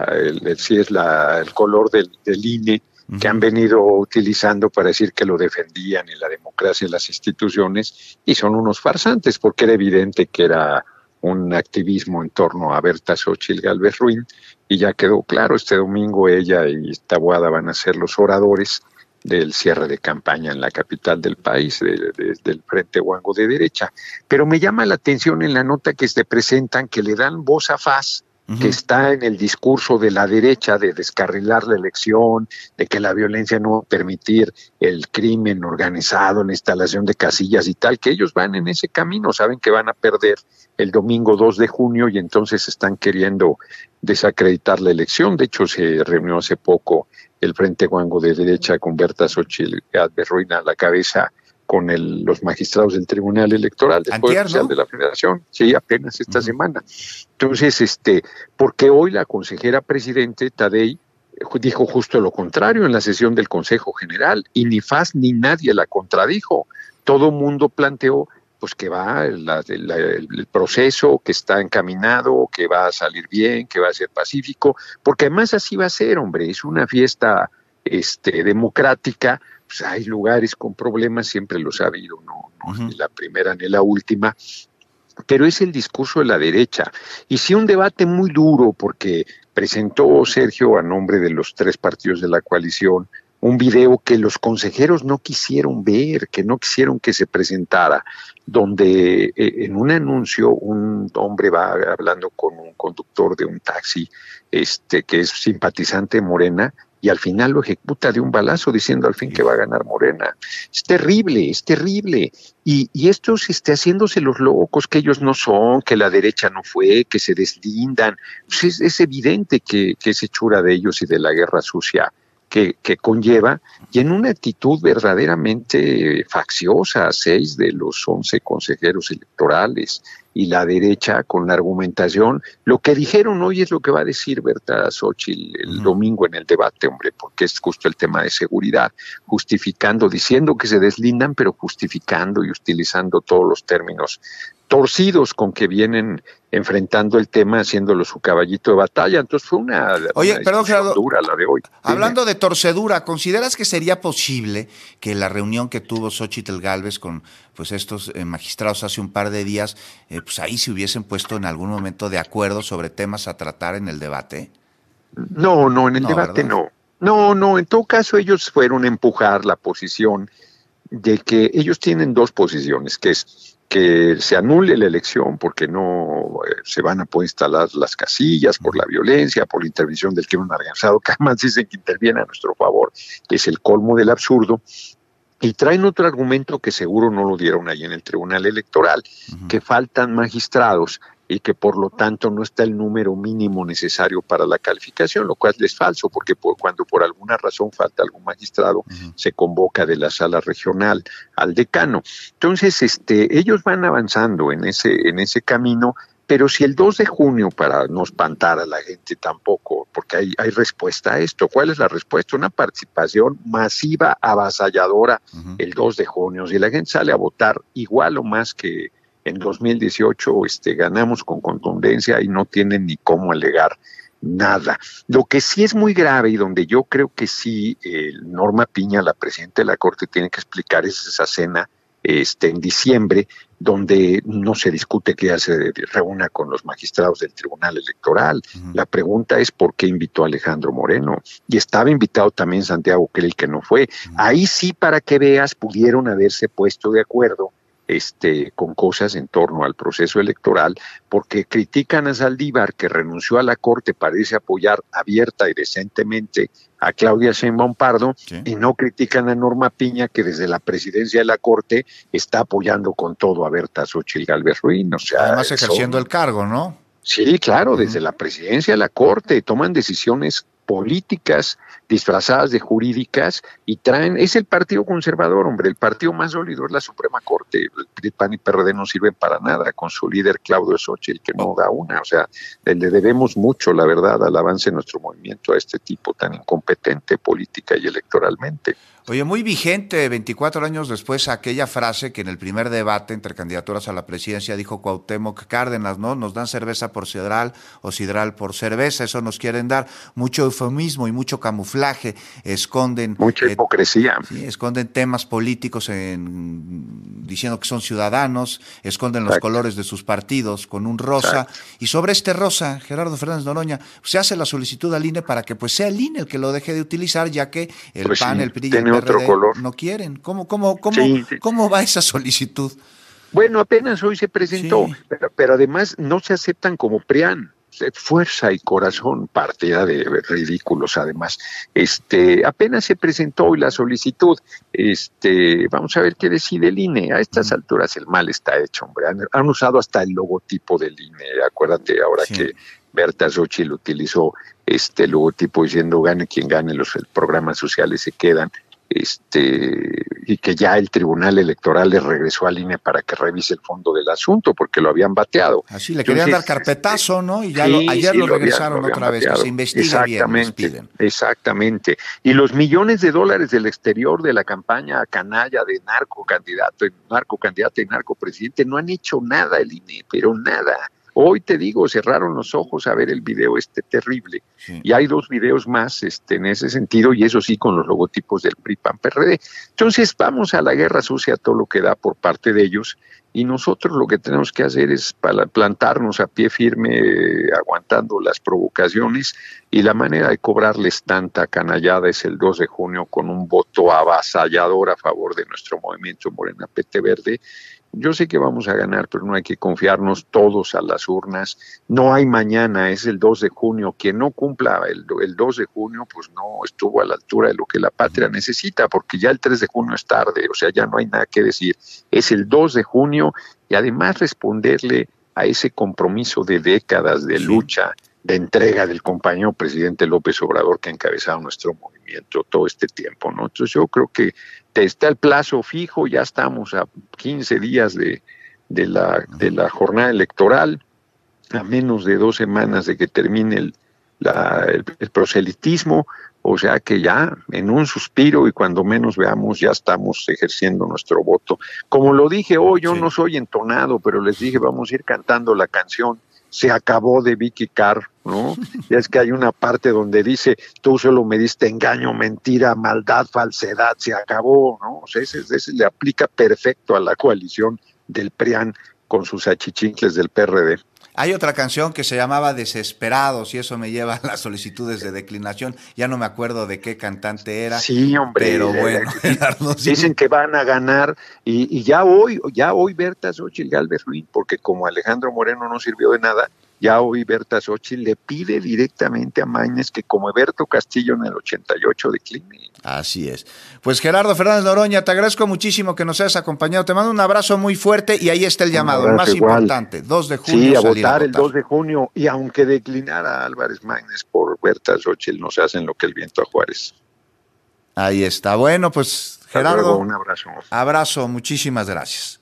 el color del INE que han venido utilizando para decir que lo defendían en la democracia y las instituciones, y son unos farsantes porque era evidente que era un activismo en torno a Berta Xóchitl Gálvez Ruín, y ya quedó claro, este domingo ella y Taboada van a ser los oradores del cierre de campaña en la capital del país, del Frente Guango de derecha. Pero me llama la atención en la nota que se presentan que le dan voz a Faz, que está en el discurso de la derecha de descarrilar la elección, de que la violencia no va a permitir el crimen organizado, la instalación de casillas y tal, que ellos van en ese camino, saben que van a perder el domingo 2 de junio y entonces están queriendo desacreditar la elección. De hecho, se reunió hace poco el Frente Guango de derecha con Berta Xóchitl Gálvez Ruín a la cabeza con los magistrados del Tribunal Electoral, del Poder Judicial de la Federación, sí, apenas esta semana. Entonces, porque hoy la consejera presidente Tadei dijo justo lo contrario en la sesión del Consejo General, y ni Faz ni nadie la contradijo. Todo mundo planteó pues que va el proceso, que está encaminado, que va a salir bien, que va a ser pacífico, porque además así va a ser, hombre, es una fiesta democrática. Pues hay lugares con problemas, siempre los ha habido, no ni la primera ni la última, pero es el discurso de la derecha. Y sí, un debate muy duro, porque presentó Sergio, a nombre de los 3 partidos de la coalición, un video que los consejeros no quisieron ver, que no quisieron que se presentara, donde en un anuncio un hombre va hablando con un conductor de un taxi que es simpatizante de Morena, y al final lo ejecuta de un balazo diciendo al fin que va a ganar Morena. Es terrible, es terrible. Y estos haciéndose los locos, que ellos no son, que la derecha no fue, que se deslindan. Pues es evidente que es hechura de ellos y de la guerra sucia que conlleva, y en una actitud verdaderamente facciosa, 6 de los 11 consejeros electorales, y la derecha con la argumentación. Lo que dijeron hoy es lo que va a decir Berta Xóchitl el domingo en el debate, hombre, porque es justo el tema de seguridad, justificando, diciendo que se deslindan, pero justificando y utilizando todos los términos torcidos con que vienen enfrentando el tema, haciéndolo su caballito de batalla. Entonces fue una perdón, Gerardo, dura la de hoy. Hablando de torcedura, ¿consideras que sería posible que la reunión que tuvo Xóchitl Gálvez con pues estos magistrados hace un par de días, pues ahí se hubiesen puesto en algún momento de acuerdo sobre temas a tratar en el debate? No, en el debate ¿verdad? No, en todo caso ellos fueron a empujar la posición de que ellos tienen 2 posiciones, que es que se anule la elección porque no se van a poder instalar las casillas por la violencia, por la intervención del crimen organizado, que además dicen que interviene a nuestro favor, que es el colmo del absurdo. Y traen otro argumento que seguro no lo dieron ahí en el Tribunal Electoral, que faltan magistrados y que por lo tanto no está el número mínimo necesario para la calificación, lo cual es falso, porque cuando por alguna razón falta algún magistrado, se convoca de la sala regional al decano. Entonces, ellos van avanzando en ese camino, pero si el 2 de junio, para no espantar a la gente tampoco, porque hay respuesta a esto. ¿Cuál es la respuesta? Una participación masiva, avasalladora, el 2 de junio. Si la gente sale a votar igual o más que en 2018, ganamos con contundencia y no tienen ni cómo alegar nada. Lo que sí es muy grave y donde yo creo que sí Norma Piña, la presidenta de la Corte, tiene que explicar es esa cena en diciembre, donde no se discute que ella se reúna con los magistrados del Tribunal Electoral. La pregunta es ¿por qué invitó a Alejandro Moreno? Y estaba invitado también Santiago Krill, que no fue. Ahí sí, para que veas, pudieron haberse puesto de acuerdo con cosas en torno al proceso electoral, porque critican a Saldívar, que renunció a la Corte para irse a apoyar abierta y decentemente a Claudia Sheinbaum Pardo, y no critican a Norma Piña, que desde la presidencia de la Corte está apoyando con todo a Berta Xóchitl Gálvez Ruín. O sea, además ejerciendo el cargo, ¿no? Sí, claro, desde la presidencia de la Corte toman decisiones políticas disfrazadas de jurídicas y es el partido conservador, hombre, el partido más sólido es la Suprema Corte. El PRI, PAN y PRD no sirven para nada con su líder Claudio Xóchitl, que no da una. O sea, le debemos mucho, la verdad, al avance de nuestro movimiento a este tipo tan incompetente política y electoralmente. Oye, muy vigente 24 años después aquella frase que en el primer debate entre candidaturas a la presidencia dijo Cuauhtémoc Cárdenas, ¿no? Nos dan cerveza por sidral o sidral por cerveza, eso nos quieren dar. Mucho eufemismo y mucho camuflaje, esconden... Mucha hipocresía. Sí, esconden temas políticos diciendo que son ciudadanos, esconden los colores de sus partidos con un rosa. Exacto. Y sobre este rosa, Gerardo Fernández Noroña, se hace la solicitud al INE para que pues sea el INE el que lo deje de utilizar, ya que el PAN, el PRI y el otro color. No quieren. ¿Cómo va esa solicitud? Bueno, apenas hoy se presentó, pero además no se aceptan como PRIAN. Fuerza y corazón, partida de ridículos además. Apenas se presentó hoy la solicitud. Vamos a ver qué decide el INE. A estas alturas el mal está hecho, hombre. Han usado hasta el logotipo del INE. Acuérdate ahora que Berta Xóchitl utilizó este logotipo diciendo gane quien gane, los programas sociales se quedan. Y que ya el Tribunal Electoral le regresó al INE para que revise el fondo del asunto, porque lo habían bateado. Así, le querían dar carpetazo, ¿no? Y ya ayer lo regresaron otra vez, que se investiga bien, les piden. Exactamente. Y los millones de dólares del exterior de la campaña canalla de narcocandidata y narcopresidente no han hecho nada el INE, pero nada. Hoy te digo, cerraron los ojos a ver el video terrible. Y hay 2 videos más en ese sentido, y eso sí con los logotipos del PRI, PAN, PRD. Entonces vamos a la guerra sucia, todo lo que da por parte de ellos, y nosotros lo que tenemos que hacer es plantarnos a pie firme, aguantando las provocaciones, y la manera de cobrarles tanta canallada es el 2 de junio con un voto avasallador a favor de nuestro movimiento Morena PT Verde. Yo sé que vamos a ganar, pero no hay que confiarnos todos a las urnas. No hay mañana, es el 2 de junio. Quien no cumpla el 2 de junio, pues no estuvo a la altura de lo que la patria necesita, porque ya el 3 de junio es tarde, o sea, ya no hay nada que decir. Es el 2 de junio y además responderle a ese compromiso de décadas de lucha, de entrega del compañero presidente López Obrador que ha encabezado nuestro movimiento todo este tiempo, ¿no? Entonces yo creo que está el plazo fijo, ya estamos a 15 días de la jornada electoral, a menos de 2 semanas de que termine el proselitismo, o sea que ya en un suspiro y cuando menos veamos ya estamos ejerciendo nuestro voto. Como lo dije hoy, yo no soy entonado, pero les dije vamos a ir cantando la canción Se acabó de Vicky Carr, ¿no? Ya es que hay una parte donde dice, tú solo me diste engaño, mentira, maldad, falsedad, se acabó, ¿no? O sea, ese le aplica perfecto a la coalición del PRIAN con sus achichincles del PRD. Hay otra canción que se llamaba Desesperados y eso me lleva a las solicitudes de declinación. Ya no me acuerdo de qué cantante era. Sí, hombre. Pero bueno, Gerardo, dicen que van a ganar y ya hoy Berta Xóchitl Gálvez Ruín, porque como Alejandro Moreno no sirvió de nada, ya hoy Berta Xóchitl le pide directamente a Mañez que como Eberto Castillo en el 88 decline. Así es. Pues Gerardo Fernández Noroña, te agradezco muchísimo que nos hayas acompañado. Te mando un abrazo muy fuerte y ahí está el llamado, el más importante, 2 de junio. Sí, a votar el 2 de junio y aunque declinara Álvarez Mañez por Berta Xóchitl, no se hacen lo que el viento a Juárez. Ahí está. Bueno, pues Gerardo, luego, un abrazo. Abrazo, muchísimas gracias.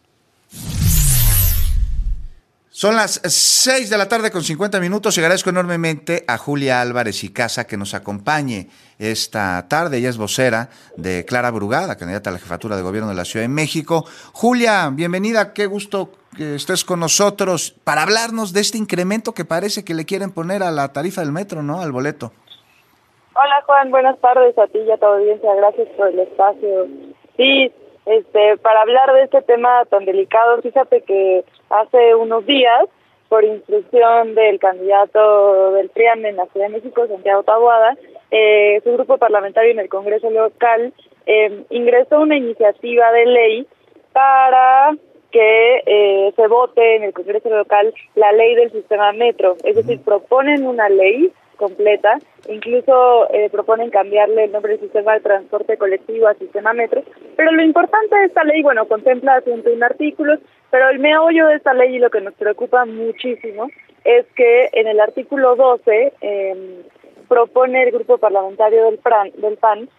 Son las 6 de la tarde con 50 minutos y agradezco enormemente a Julia Álvarez y Casa que nos acompañe esta tarde. Ella es vocera de Clara Brugada, candidata a la jefatura de gobierno de la Ciudad de México. Julia, bienvenida, qué gusto que estés con nosotros para hablarnos de este incremento que parece que le quieren poner a la tarifa del metro, ¿no? Al boleto. Hola Juan, buenas tardes a ti y a tu audiencia, gracias por el espacio. Sí, para hablar de este tema tan delicado, fíjate que hace unos días, por instrucción del candidato del PRIAN en la Ciudad de México, Santiago Taboada, su grupo parlamentario en el Congreso local ingresó una iniciativa de ley para que se vote en el Congreso local la ley del sistema metro, es decir, proponen una ley completa, incluso proponen cambiarle el nombre del sistema de transporte colectivo a sistema metro, pero lo importante de esta ley, bueno, contempla 101 artículos, pero el meollo de esta ley y lo que nos preocupa muchísimo es que en el artículo 12 propone el grupo parlamentario del PAN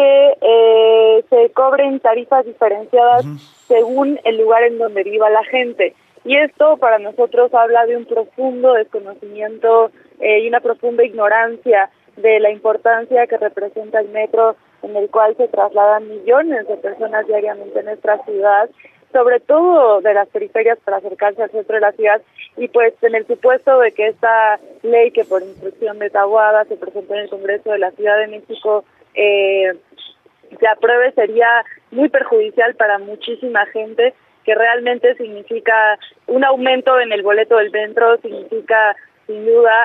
que se cobren tarifas diferenciadas según el lugar en donde viva la gente. Y esto para nosotros habla de un profundo desconocimiento y una profunda ignorancia de la importancia que representa el metro, en el cual se trasladan millones de personas diariamente en nuestra ciudad, sobre todo de las periferias para acercarse al centro de la ciudad. Y pues en el supuesto de que esta ley, que por instrucción de Taboada se presentó en el Congreso de la Ciudad de México, se apruebe, sería muy perjudicial para muchísima gente, que realmente significa un aumento en el boleto del metro, significa sin duda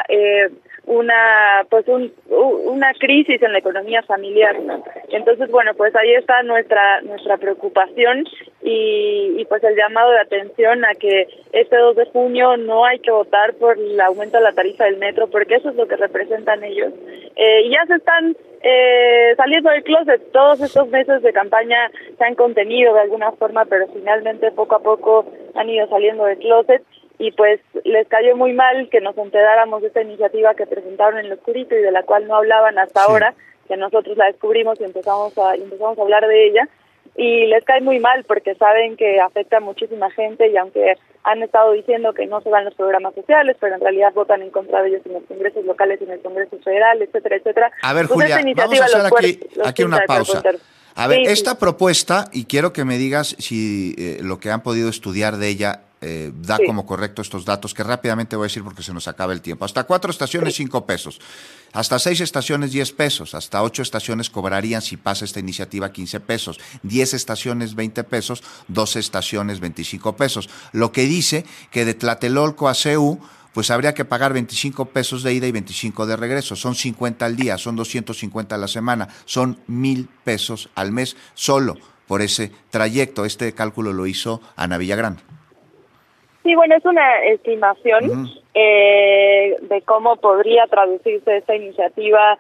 una crisis en la economía familiar, ¿no? Entonces, bueno, pues ahí está nuestra preocupación y pues el llamado de atención a que este 2 de junio no hay que votar por el aumento de la tarifa del metro, porque eso es lo que representan ellos. Y ya se están saliendo del closet. Todos estos meses de campaña se han contenido de alguna forma, pero finalmente poco a poco han ido saliendo del closet. Y pues les cayó muy mal que nos enteráramos de esta iniciativa que presentaron en lo oscurito y de la cual no hablaban hasta ahora, que nosotros la descubrimos y empezamos a hablar de ella, y les cae muy mal porque saben que afecta a muchísima gente, y aunque han estado diciendo que no se van los programas sociales, pero en realidad votan en contra de ellos en los congresos locales y en el Congreso Federal, etcétera, etcétera. A ver, pues Julia, vamos a hacer aquí una pausa. A ver, esta propuesta, y quiero que me digas si lo que han podido estudiar de ella da como correcto estos datos, que rápidamente voy a decir porque se nos acaba el tiempo. Hasta 4 estaciones, 5 pesos. Hasta 6 estaciones, 10 pesos. Hasta 8 estaciones cobrarían, si pasa esta iniciativa, 15 pesos. 10 estaciones, 20 pesos. 12 estaciones, 25 pesos. Lo que dice que de Tlatelolco a CEU, pues habría que pagar 25 pesos de ida y 25 de regreso. Son 50 al día, son 250 a la semana, son 1,000 pesos al mes solo por ese trayecto. Este cálculo lo hizo Ana Villagrán. Sí, bueno, es una estimación de cómo podría traducirse esta iniciativa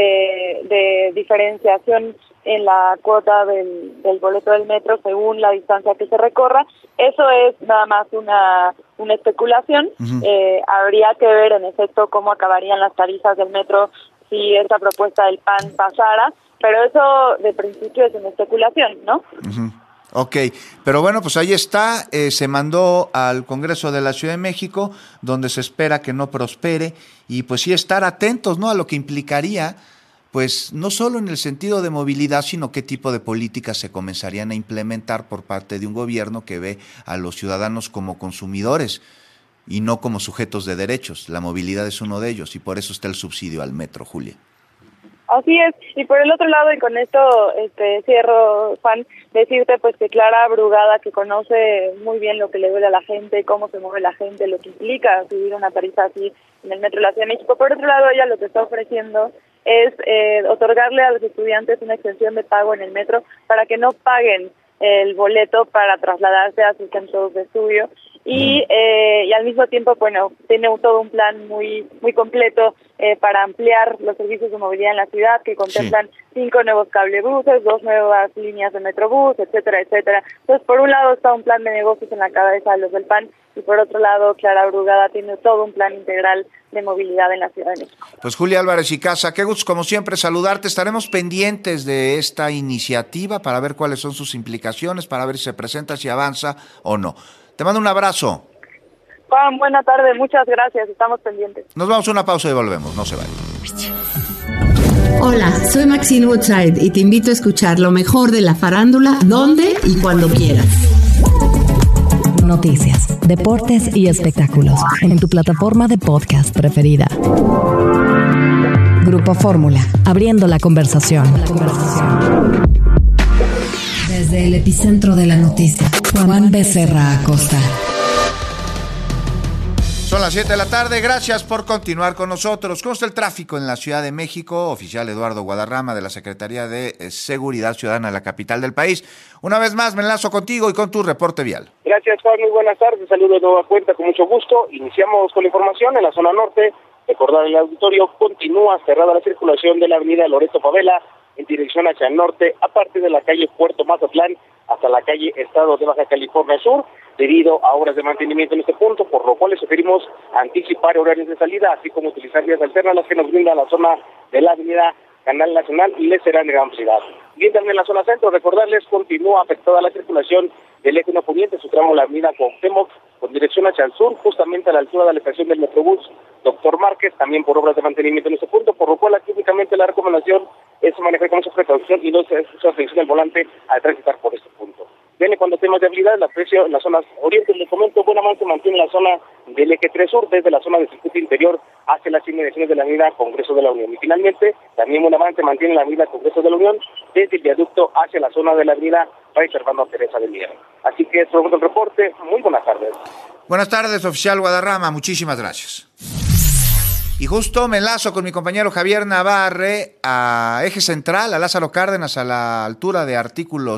de diferenciación en la cuota del boleto del metro según la distancia que se recorra. Eso es nada más una especulación. Habría que ver en efecto cómo acabarían las tarifas del metro si esta propuesta del PAN pasara, pero eso de principio es una especulación, ¿no? Ok, pero bueno, pues ahí está, se mandó al Congreso de la Ciudad de México, donde se espera que no prospere, y pues sí estar atentos, ¿no?, a lo que implicaría, pues no solo en el sentido de movilidad, sino qué tipo de políticas se comenzarían a implementar por parte de un gobierno que ve a los ciudadanos como consumidores y no como sujetos de derechos. La movilidad es uno de ellos, y por eso está el subsidio al metro, Julia. Así es, y por el otro lado, y con esto cierro, Juan, decirte pues que Clara Brugada, que conoce muy bien lo que le duele a la gente, cómo se mueve la gente, lo que implica subir una tarifa así en el metro de la Ciudad de México, por otro lado ella lo que está ofreciendo es otorgarle a los estudiantes una extensión de pago en el metro para que no paguen el boleto para trasladarse a sus centros de estudio. Y al mismo tiempo, bueno, tiene todo un plan muy completo para ampliar los servicios de movilidad en la ciudad, que contemplan 5 nuevos cablebuses, 2 nuevas líneas de Metrobús, etcétera, etcétera. Entonces, por un lado está un plan de negocios en la cabeza de los del PAN, y por otro lado, Clara Brugada tiene todo un plan integral de movilidad en la Ciudad de México. Pues Julia Álvarez y Casa, qué gusto como siempre saludarte. Estaremos pendientes de esta iniciativa para ver cuáles son sus implicaciones, para ver si se presenta, si avanza o no. Te mando un abrazo. Juan, buena tarde, muchas gracias, estamos pendientes. Nos vamos a una pausa y volvemos, no se vayan. Hola, soy Maxine Woodside y te invito a escuchar lo mejor de la farándula, donde y cuando quieras. Noticias, deportes y espectáculos en tu plataforma de podcast preferida. Grupo Fórmula, abriendo la conversación. Desde el epicentro de la noticia, Juan Becerra Acosta. Son las 7 de la tarde, gracias por continuar con nosotros. ¿Cómo está el tráfico en la Ciudad de México? Oficial Eduardo Guadarrama de la Secretaría de Seguridad Ciudadana de la capital del país. Una vez más me enlazo contigo y con tu reporte vial. Gracias, Juan, muy buenas tardes, saludos de nueva cuenta con mucho gusto. Iniciamos con la información en la zona norte. Recordar el auditorio, continúa cerrada la circulación de la avenida Loreto Favela en dirección hacia el norte, a partir de la calle Puerto Mazatlán hasta la calle Estado de Baja California Sur, debido a obras de mantenimiento en este punto, por lo cual les sugerimos anticipar horarios de salida, así como utilizar vías alternas que nos brinda la zona de la avenida Canal Nacional y les serán de gran utilidad. Bien, también en la zona centro, recordarles, continúa afectada la circulación del eje poniente, su tramo la avenida Cuauhtémoc, con dirección hacia el sur, justamente a la altura de la estación del Metrobús Doctor Márquez, también por obras de mantenimiento en este punto, por lo cual aquí únicamente la recomendación es manejar con mucha precaución y no se su atención al volante al transitar por este punto. Viene cuando temas de habilidad, la precio en las zonas oriente, les comento, Buenamente mantiene la zona del eje 3 sur, desde la zona del circuito interior hacia las inmediaciones de la avenida Congreso de la Unión. Y finalmente, también Buenamente mantiene la avenida Congreso de la Unión, desde el viaducto hacia la zona de la avenida Fray Servando Teresa de Mier. Así que es todo el reporte, muy buenas tardes. Buenas tardes, oficial Guadarrama, muchísimas gracias. Y justo me enlazo con mi compañero Javier Navarre a Eje Central, a Lázaro Cárdenas, a la altura de artículo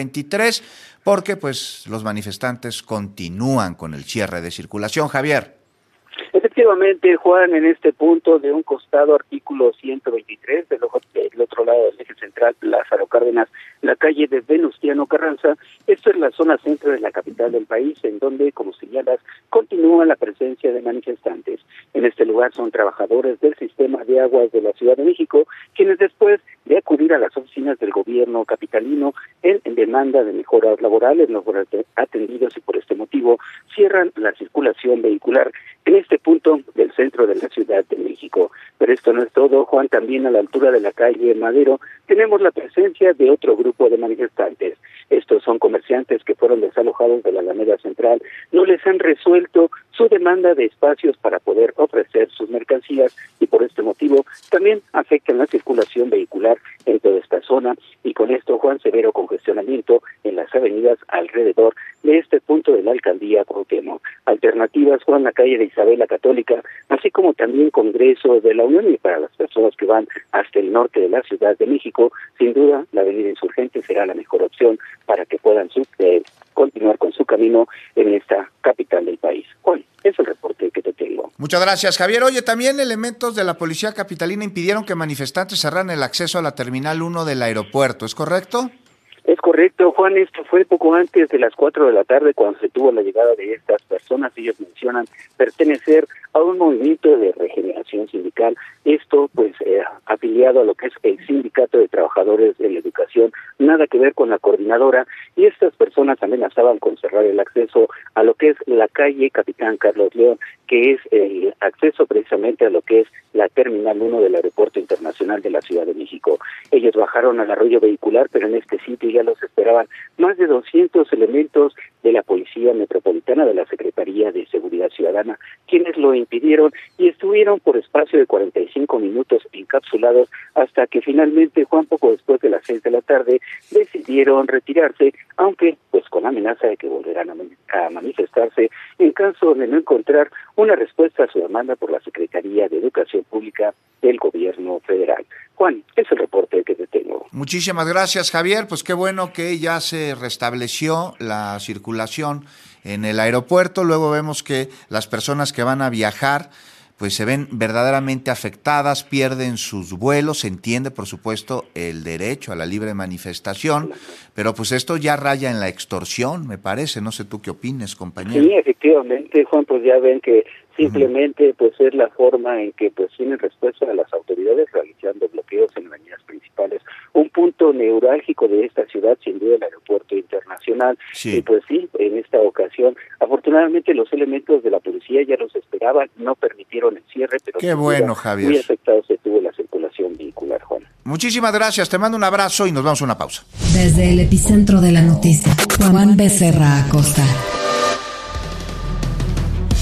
123, porque pues los manifestantes continúan con el cierre de circulación. Javier. Efectivamente, Juan, en este punto de un costado artículo 123, del otro lado del eje central, Lázaro Cárdenas, la calle de Venustiano Carranza, esto es la zona centro de la capital del país, en donde, como señalas, continúa la presencia de manifestantes. En este lugar son trabajadores del sistema de aguas de la Ciudad de México, quienes después de acudir a las oficinas del gobierno capitalino en demanda de mejoras laborales no fueron atendidos y por este motivo cierran la circulación vehicular en este punto del centro de la Ciudad de México. Pero esto no es todo, Juan, también a la altura de la calle Madero tenemos la presencia de otro grupo de manifestantes. Estos son comerciantes que fueron desalojados de la Alameda Central, no les han resuelto su demanda de espacios para poder ofrecer sus mercancías y por este motivo también afectan la circulación vehicular en toda esta zona y con esto, Juan, severo congestionamiento en las avenidas alrededor de este punto de la alcaldía Cuauhtémoc. Alternativas, Juan, la calle de Isabel la Católica, así como también Congreso de la Unión y para las personas que van hasta el norte de la Ciudad de México, sin duda la avenida Insurgente será la mejor opción para que puedan continuar con su camino en esta capital del país. Juan, es el reporte que te tengo. Muchas gracias, Javier. Oye, también elementos de la policía capitalina impidieron que manifestantes cerraran el acceso a la Terminal 1 del aeropuerto, ¿es correcto? Es correcto, Juan, esto fue poco antes de las 4 de la tarde cuando se tuvo la llegada de estas personas. Ellos mencionan pertenecer a un movimiento de regeneración sindical, esto pues afiliado a lo que es el Sindicato de Trabajadores de la Educación, nada que ver con la coordinadora, y estas personas amenazaban con cerrar el acceso a lo que es la calle Capitán Carlos León, que es el acceso precisamente a lo que es la Terminal 1 del Aeropuerto Internacional de la Ciudad de México. Ellos bajaron al arroyo vehicular, pero en este sitio ya los esperaban más de 200 elementos de la Policía Metropolitana de la Secretaría de Seguridad Ciudadana, quienes lo impidieron y estuvieron por espacio de 45 minutos encapsulados hasta que finalmente, Juan, poco después de las 6 de la tarde, decidieron retirarse, aunque pues con amenaza de que volverán a manifestarse en caso de no encontrar una respuesta a su demanda por la Secretaría de Educación Pública del Gobierno Federal. Juan, es el reporte que te tengo. Muchísimas gracias, Javier. Pues qué bueno que ya se restableció la circulación en el aeropuerto. Luego vemos que las personas que van a viajar pues se ven verdaderamente afectadas, pierden sus vuelos. Se entiende, por supuesto, el derecho a la libre manifestación, pero pues esto ya raya en la extorsión, me parece. No sé tú qué opines, compañero. Sí, efectivamente, Juan, pues ya ven que simplemente pues es la forma en que pues tienen respuesta a las autoridades realizando bloqueos en avenidas principales. Un punto neurálgico de esta ciudad, sin duda, el aeropuerto internacional. Sí. Y pues sí, en esta ocasión, afortunadamente los elementos de la policía ya los esperaban, no permitieron el cierre, pero qué bueno, Javier. Muy afectado se tuvo la circulación vehicular, Juan. Muchísimas gracias, te mando un abrazo y nos vamos a una pausa. Desde el epicentro de la noticia, Juan Becerra Acosta.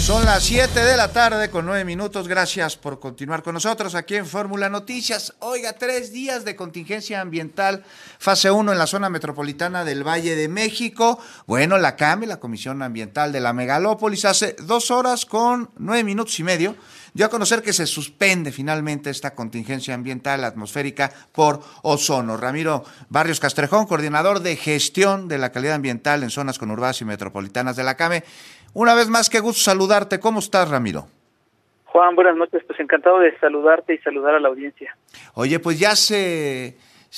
Son las 7 de la tarde con 9 minutos. Gracias por continuar con nosotros aquí en Fórmula Noticias. Oiga, 3 días de contingencia ambiental, fase 1 en la zona metropolitana del Valle de México. Bueno, la CAME, la Comisión Ambiental de la Megalópolis, hace 2 horas con 9 minutos y medio, dio a conocer que se suspende finalmente esta contingencia ambiental atmosférica por ozono. Ramiro Barrios Castrejón, coordinador de gestión de la calidad ambiental en zonas conurbadas y metropolitanas de la CAME. Una vez más, qué gusto saludarte. ¿Cómo estás, Ramiro? Juan, buenas noches. Pues encantado de saludarte y saludar a la audiencia. Oye, pues ya se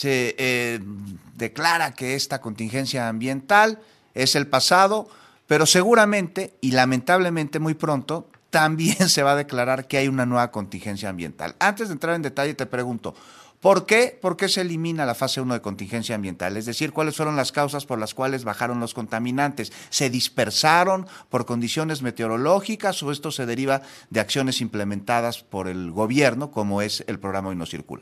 declara que esta contingencia ambiental es el pasado, pero seguramente y lamentablemente muy pronto también se va a declarar que hay una nueva contingencia ambiental. Antes de entrar en detalle, te pregunto, ¿por qué se elimina la fase 1 de contingencia ambiental? Es decir, ¿cuáles fueron las causas por las cuales bajaron los contaminantes? ¿Se dispersaron por condiciones meteorológicas o esto se deriva de acciones implementadas por el gobierno, como es el programa Hoy No Circula?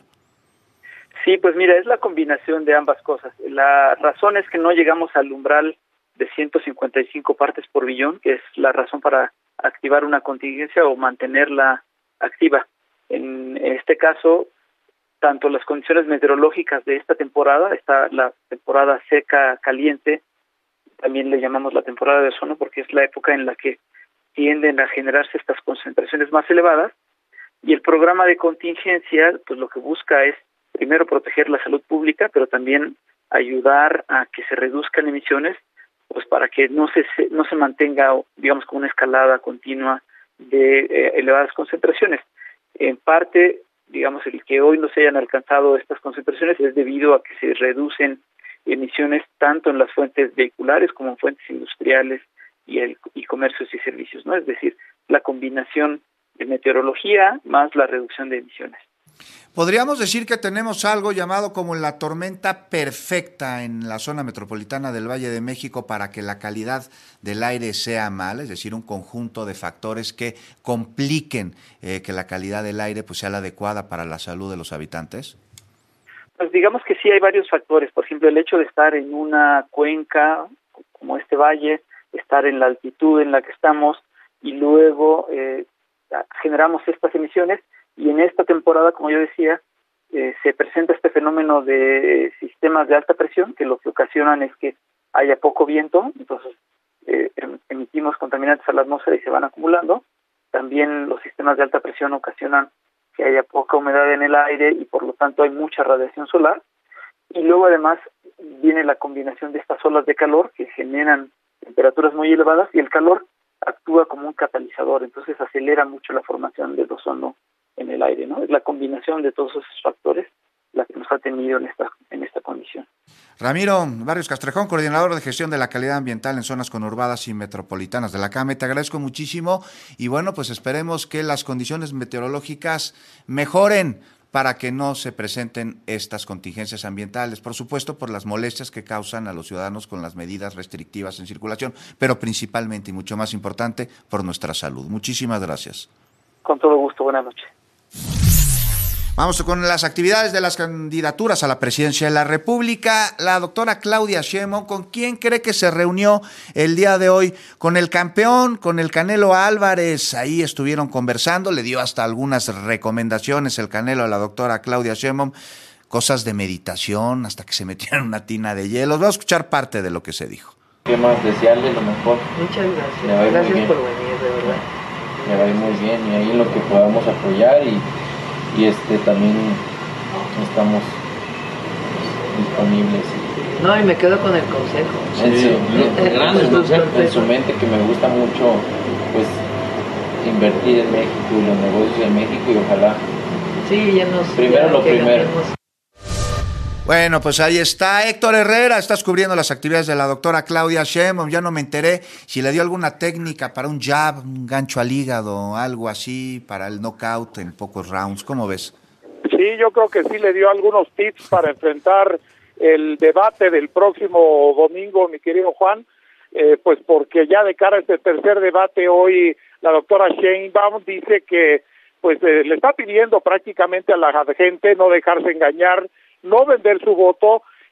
Sí, pues mira, es la combinación de ambas cosas. La razón es que no llegamos al umbral de 155 partes por billón, que es la razón para activar una contingencia o mantenerla activa. En este caso, tanto las condiciones meteorológicas de esta temporada, está la temporada seca, caliente, también le llamamos la temporada de ozono porque es la época en la que tienden a generarse estas concentraciones más elevadas, y el programa de contingencia pues lo que busca es primero proteger la salud pública, pero también ayudar a que se reduzcan emisiones, pues para que no se mantenga, digamos, con una escalada continua de elevadas concentraciones. En parte, digamos, el que hoy no se hayan alcanzado estas concentraciones es debido a que se reducen emisiones tanto en las fuentes vehiculares como en fuentes industriales y comercios y servicios, ¿no? Es decir, la combinación de meteorología más la reducción de emisiones. Podríamos decir que tenemos algo llamado como la tormenta perfecta en la zona metropolitana del Valle de México para que la calidad del aire sea mala, es decir, un conjunto de factores que compliquen que la calidad del aire pues sea la adecuada para la salud de los habitantes. Pues digamos que sí hay varios factores. Por ejemplo, el hecho de estar en una cuenca como este valle, estar en la altitud en la que estamos y luego generamos estas emisiones. Y en esta temporada, como yo decía, se presenta este fenómeno de sistemas de alta presión que lo que ocasionan es que haya poco viento, entonces emitimos contaminantes a la atmósfera y se van acumulando. También los sistemas de alta presión ocasionan que haya poca humedad en el aire y por lo tanto hay mucha radiación solar. Y luego además viene la combinación de estas olas de calor que generan temperaturas muy elevadas y el calor actúa como un catalizador, entonces acelera mucho la formación del ozono en el aire, ¿no? Es la combinación de todos esos factores la que nos ha tenido en esta condición. Ramiro Barrios Castrejón, coordinador de gestión de la calidad ambiental en zonas conurbadas y metropolitanas de la CAME, te agradezco muchísimo y bueno, pues esperemos que las condiciones meteorológicas mejoren para que no se presenten estas contingencias ambientales, por supuesto por las molestias que causan a los ciudadanos con las medidas restrictivas en circulación, pero principalmente y mucho más importante por nuestra salud. Muchísimas gracias. Con todo gusto, buenas noches. Vamos con las actividades de las candidaturas a la presidencia de la República. La doctora Claudia Sheinbaum, ¿con quién cree que se reunió el día de hoy? Con el campeón, con el Canelo Álvarez. Ahí estuvieron conversando, le dio hasta algunas recomendaciones el Canelo a la doctora Claudia Sheinbaum, cosas de meditación, hasta que se metieron en una tina de hielo. Vamos a escuchar parte de lo que se dijo. ¿Qué más? Desearle lo mejor. Muchas gracias. Gracias por venir, de verdad. Me va a ir muy bien y ahí en lo que podamos apoyar y también estamos disponibles. No, y me quedo con el consejo. En su mente, que me gusta mucho pues invertir en México y los negocios en México y ojalá. Sí, ya nos... Primero lo primero. Bueno, pues ahí está Héctor Herrera, estás cubriendo las actividades de la doctora Claudia Sheinbaum. Ya no me enteré si le dio alguna técnica para un jab, un gancho al hígado, algo así, para el knockout en pocos rounds. ¿Cómo ves? Sí, yo creo que sí le dio algunos tips para enfrentar el debate del próximo domingo, mi querido Juan, pues porque ya de cara a este tercer debate hoy la doctora Sheinbaum dice que pues le está pidiendo prácticamente a la gente no dejarse engañar, no vender su voto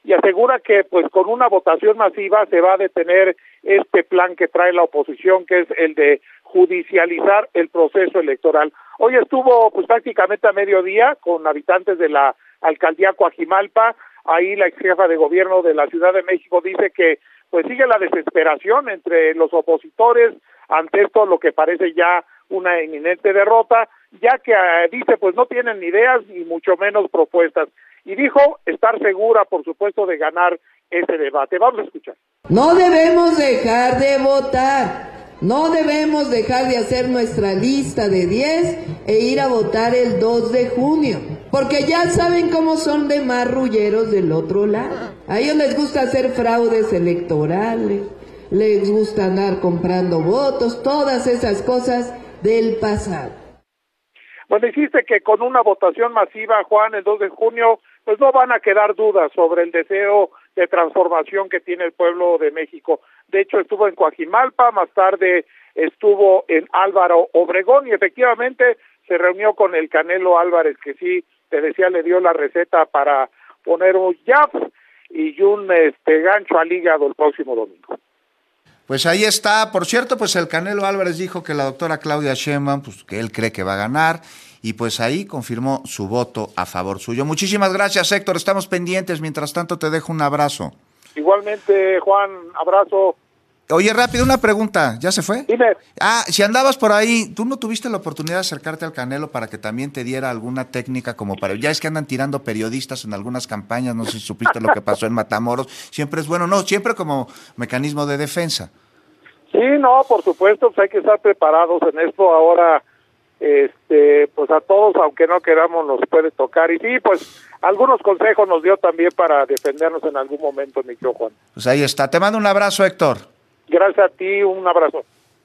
y asegura que pues con una votación masiva se va a detener este plan que trae la oposición, que es el de judicializar el proceso electoral. Hoy estuvo pues prácticamente a mediodía con habitantes de la alcaldía Coajimalpa. Ahí la ex jefa de gobierno de la Ciudad de México dice que pues sigue la desesperación entre los opositores ante esto, lo que parece ya una inminente derrota, ya que dice pues no tienen ideas ni mucho menos propuestas, y dijo estar segura por supuesto de ganar ese debate. Vamos a escuchar. No debemos dejar de votar, no debemos dejar de hacer nuestra lista de 10 e ir a votar el 2 de junio, porque ya saben cómo son de marrulleros del otro lado. A ellos les gusta hacer fraudes electorales, les gusta andar comprando votos, todas esas cosas del pasado. Bueno, dijiste que con una votación masiva, Juan, el 2 de junio, pues no van a quedar dudas sobre el deseo de transformación que tiene el pueblo de México. De hecho, estuvo en Coajimalpa, más tarde estuvo en Álvaro Obregón y efectivamente se reunió con el Canelo Álvarez, que sí, te decía, le dio la receta para poner un jab y un gancho al hígado el próximo domingo. Pues ahí está. Por cierto, pues el Canelo Álvarez dijo que la doctora Claudia Sheinbaum, pues que él cree que va a ganar, y pues ahí confirmó su voto a favor suyo. Muchísimas gracias, Héctor, estamos pendientes. Mientras tanto, te dejo un abrazo. Igualmente, Juan, abrazo. Oye, rápido, una pregunta, ¿ya se fue? Dime. Si andabas por ahí, ¿tú no tuviste la oportunidad de acercarte al Canelo para que también te diera alguna técnica como para... Ya es que andan tirando periodistas en algunas campañas, no sé si supiste lo que pasó en Matamoros, siempre es bueno, no, siempre como mecanismo de defensa. Sí, no, por supuesto, pues hay que estar preparados en esto ahora, pues a todos, aunque no queramos, nos puede tocar, y sí, pues algunos consejos nos dio también para defendernos en algún momento, mi querido Juan. Pues ahí está, te mando un abrazo, Héctor. Gracias a ti, un abrazo.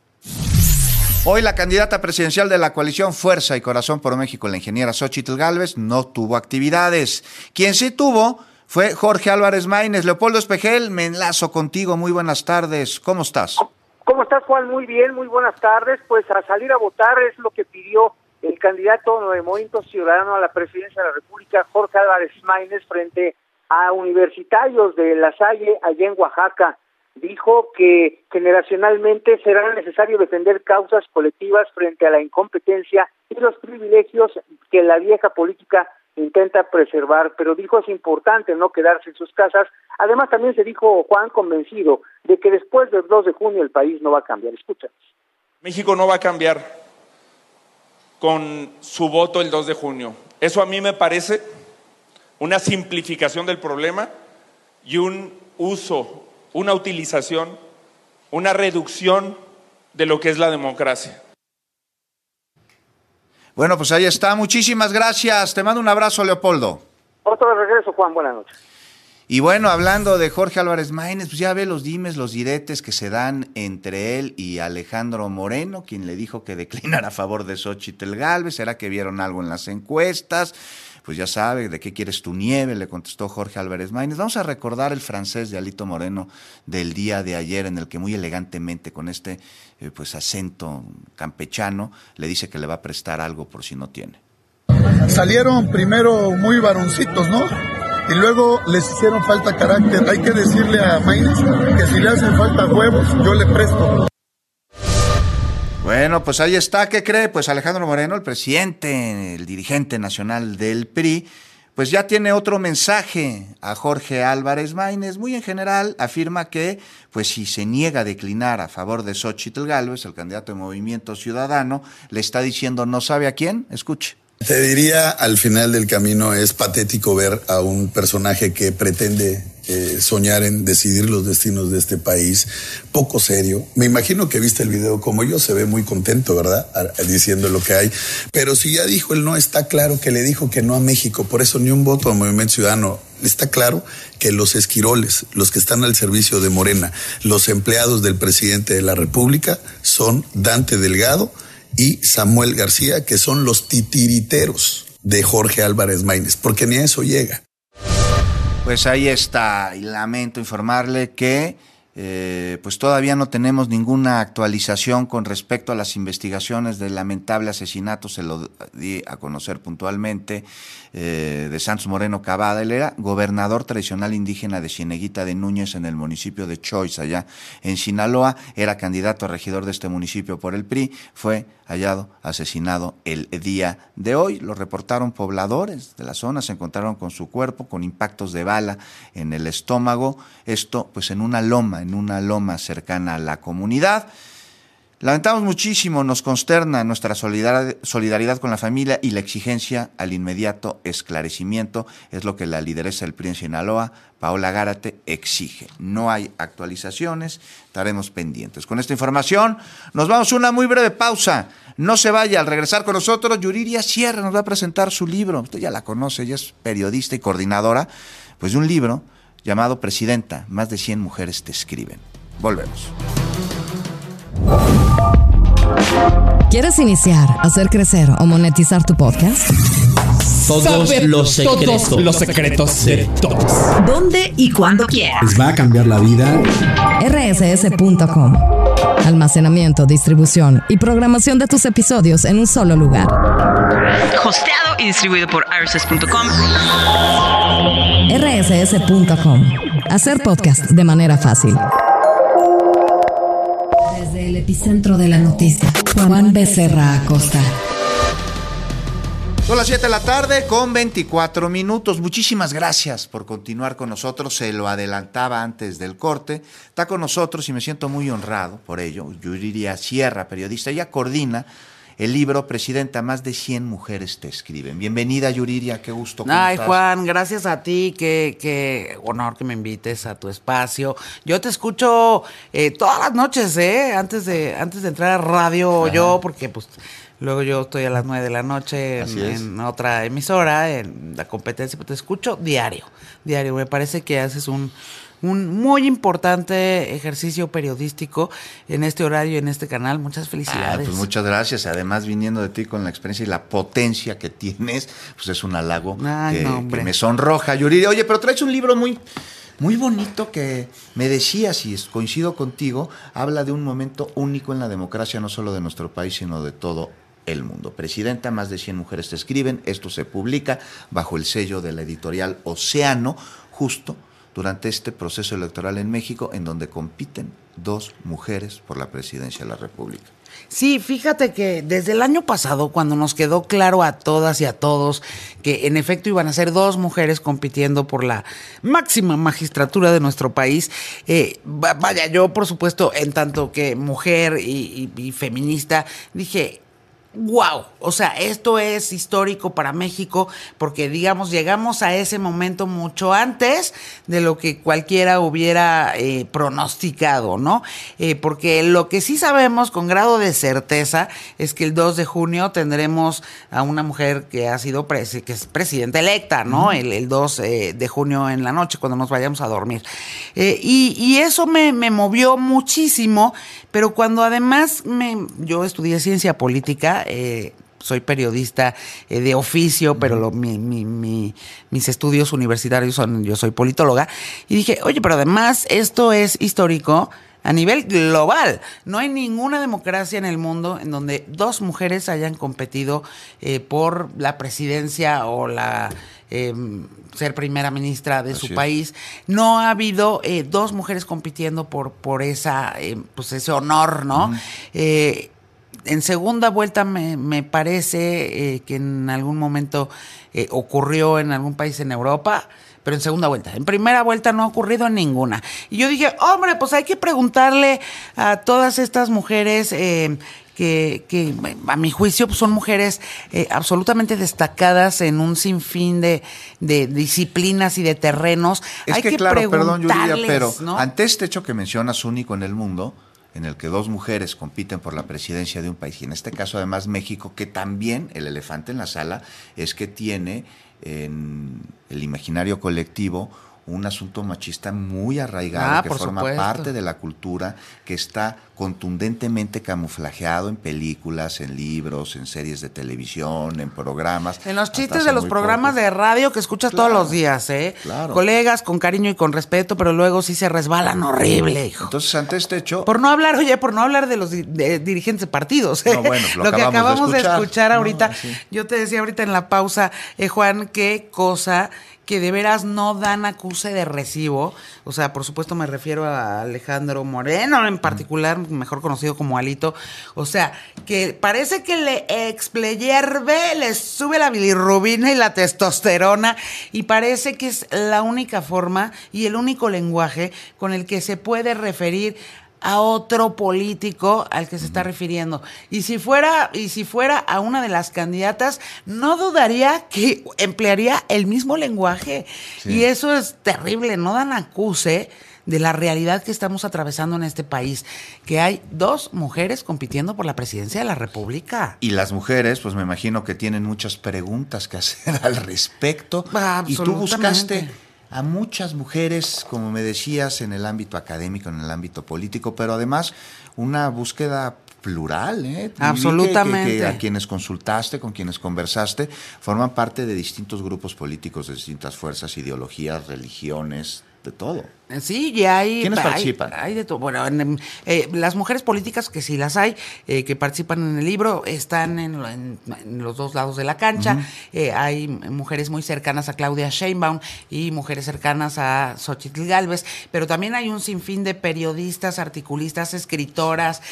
Hoy la candidata presidencial de la coalición Fuerza y Corazón por México, la ingeniera Xóchitl Gálvez, no tuvo actividades. Quien sí tuvo fue Jorge Álvarez Maínez. Leopoldo Espejel, me enlazo contigo, muy buenas tardes, ¿cómo estás? ¿Cómo estás, Juan? Muy bien, muy buenas tardes. Pues a salir a votar es lo que pidió el candidato de Movimiento Ciudadano a la presidencia de la República, Jorge Álvarez Maínez, frente a universitarios de La Salle, allá en Oaxaca. Dijo que generacionalmente será necesario defender causas colectivas frente a la incompetencia y los privilegios que la vieja política intenta preservar, pero dijo es importante no quedarse en sus casas. Además también se dijo, Juan, convencido de que después del 2 de junio el país no va a cambiar. Escucha. México no va a cambiar con su voto el 2 de junio. Eso a mí me parece una simplificación del problema y un uso, una utilización, una reducción de lo que es la democracia. Bueno, pues ahí está. Muchísimas gracias. Te mando un abrazo, Leopoldo. Otro de regreso, Juan. Buenas noches. Y bueno, hablando de Jorge Álvarez Maínez, pues ya ve los dimes, los diretes que se dan entre él y Alejandro Moreno, quien le dijo que declinara a favor de Xóchitl Gálvez. ¿Será que vieron algo en las encuestas? Pues ya sabe, ¿de qué quieres tu nieve?, le contestó Jorge Álvarez Maínez. Vamos a recordar el francés de Alito Moreno del día de ayer, en el que muy elegantemente, con este pues acento campechano, le dice que le va a prestar algo por si no tiene. Salieron primero muy varoncitos, ¿no? Y luego les hicieron falta carácter. Hay que decirle a Maínez que si le hacen falta huevos, yo le presto. Bueno, pues ahí está. ¿Qué cree? Pues Alejandro Moreno, el presidente, el dirigente nacional del PRI, pues ya tiene otro mensaje a Jorge Álvarez Maínez. Muy en general afirma que, pues si se niega a declinar a favor de Xóchitl Gálvez, el candidato de Movimiento Ciudadano, le está diciendo no sabe a quién. Escuche. Te diría, al final del camino es patético ver a un personaje que pretende soñar en decidir los destinos de este país, poco serio. Me imagino que viste el video como yo, se ve muy contento, ¿verdad? Diciendo lo que hay. Pero si ya dijo el no, está claro que le dijo que no a México, por eso ni un voto al Movimiento Ciudadano. Está claro que los esquiroles, los que están al servicio de Morena, los empleados del presidente de la República, son Dante Delgado y Samuel García, que son los titiriteros de Jorge Álvarez Maínez, porque ni a eso llega. Pues ahí está, y lamento informarle que pues todavía no tenemos ninguna actualización con respecto a las investigaciones del lamentable asesinato, se lo di a conocer puntualmente, de Santos Moreno Cavada. Él era gobernador tradicional indígena de Cieneguita de Núñez en el municipio de Choix, allá en Sinaloa, era candidato a regidor de este municipio por el PRI, fue hallado asesinado el día de hoy. Lo reportaron pobladores de la zona, se encontraron con su cuerpo con impactos de bala en el estómago, esto pues en una loma cercana a la comunidad. Lamentamos muchísimo, nos consterna nuestra solidaridad con la familia y la exigencia al inmediato esclarecimiento, es lo que la lideresa del PRI en Sinaloa, Paola Gárate, exige. No hay actualizaciones, estaremos pendientes. Con esta información nos vamos a una muy breve pausa. No se vaya, al regresar con nosotros, Yuriria Sierra nos va a presentar su libro. Usted ya la conoce, ella es periodista y coordinadora pues de un libro llamado Presidenta, más de 100 mujeres te escriben. Volvemos. ¿Quieres iniciar, hacer crecer o monetizar tu podcast? Todos los secretos de todos. ¿Dónde y cuándo quieras? Les va a cambiar la vida. rss.com. Almacenamiento, distribución y programación de tus episodios en un solo lugar. Hosteado y distribuido por rss.com. rss.com. Hacer podcast de manera fácil. Desde el epicentro de la noticia, Juan Becerra Acosta. Son las 7 de la tarde con 24 minutos. Muchísimas gracias por continuar con nosotros. Se lo adelantaba antes del corte. Está con nosotros y me siento muy honrado por ello. Yuriria Sierra, periodista. Ella coordina el libro Presidenta, más de 100 mujeres te escriben. Bienvenida, Yuriria, qué gusto. Ay, estás? Juan, gracias a ti, qué honor que me invites a tu espacio. Yo te escucho todas las noches, antes de entrar a radio. Ajá. Yo, porque pues luego yo estoy a las 9 de la noche en otra emisora, en la competencia, pero te escucho diario. Me parece que haces un muy importante ejercicio periodístico en este horario, en este canal. Muchas felicidades. Pues muchas gracias. Además, viniendo de ti con la experiencia y la potencia que tienes, pues es un halago que me sonroja, Yuriria. Oye, pero traes un libro muy bonito que me decías, y coincido contigo, habla de un momento único en la democracia, no solo de nuestro país, sino de todo el mundo. Presidenta, más de 100 mujeres te escriben. Esto se publica bajo el sello de la editorial Océano, justo durante este proceso electoral en México, en donde compiten 2 mujeres por la presidencia de la República. Sí, fíjate que desde el año pasado, cuando nos quedó claro a todas y a todos que en efecto iban a ser 2 mujeres compitiendo por la máxima magistratura de nuestro país, vaya, yo por supuesto, en tanto que mujer y feminista, dije: wow, o sea, esto es histórico para México, porque digamos, llegamos a ese momento mucho antes de lo que cualquiera hubiera pronosticado, ¿no? Porque lo que sí sabemos con grado de certeza es que el 2 de junio tendremos a una mujer que ha sido que es presidenta electa, ¿no? Uh-huh. El 2 de junio en la noche, cuando nos vayamos a dormir. Y eso me movió muchísimo, pero cuando además yo estudié ciencia política, soy periodista de oficio, pero mis estudios universitarios yo soy politóloga, y dije, oye, pero además esto es histórico a nivel global. No hay ninguna democracia en el mundo en donde 2 mujeres hayan competido por la presidencia o ser primera ministra de su país. No ha habido 2 mujeres compitiendo por ese honor, ¿no? Uh-huh. En segunda vuelta me parece que en algún momento ocurrió en algún país en Europa, pero en segunda vuelta. En primera vuelta no ha ocurrido en ninguna. Y yo dije, hombre, pues hay que preguntarle a todas estas mujeres que a mi juicio pues son mujeres absolutamente destacadas en un sinfín de disciplinas y de terrenos. Hay que claro, perdón, Yuriria, pero ¿no? Ante este hecho que mencionas, único en el mundo, en el que 2 mujeres compiten por la presidencia de un país, y en este caso además México, que también el elefante en la sala es que tiene en el imaginario colectivo un asunto machista muy arraigado, que forma parte de la cultura, que está contundentemente camuflajeado en películas, en libros, en series de televisión, en programas. En los chistes de los programas de radio que escuchas todos los días, ¿eh? Claro. Colegas con cariño y con respeto, pero luego sí se resbalan horrible, hijo. Entonces, ante este hecho... Por no hablar de los dirigentes de partidos. No, bueno, lo que acabamos de escuchar ahorita. No, sí. Yo te decía ahorita en la pausa, Juan, qué cosa que de veras no dan acuse de recibo. O sea, por supuesto me refiero a Alejandro Moreno en particular, mejor conocido como Alito. O sea, que parece que le sube la bilirrubina y la testosterona, y parece que es la única forma y el único lenguaje con el que se puede referir a otro político al que se está refiriendo. Y si fuera a una de las candidatas, no dudaría que emplearía el mismo lenguaje. Sí. Y eso es terrible, no dan acuse de la realidad que estamos atravesando en este país, que hay 2 mujeres compitiendo por la presidencia de la República. Y las mujeres, pues me imagino que tienen muchas preguntas que hacer al respecto. Absolutamente. Y tú buscaste a muchas mujeres, como me decías, en el ámbito académico, en el ámbito político, pero además una búsqueda plural, ¿eh? Absolutamente. Que a quienes consultaste, con quienes conversaste, forman parte de distintos grupos políticos, de distintas fuerzas, ideologías, religiones, de todo. Sí, y hay... ¿Quiénes participan? Hay de todo. Bueno, las mujeres políticas, que sí las hay, que participan en el libro, están en los 2 lados de la cancha. Uh-huh. Hay mujeres muy cercanas a Claudia Sheinbaum y mujeres cercanas a Xochitl Gálvez, pero también hay un sinfín de periodistas, articulistas, escritoras,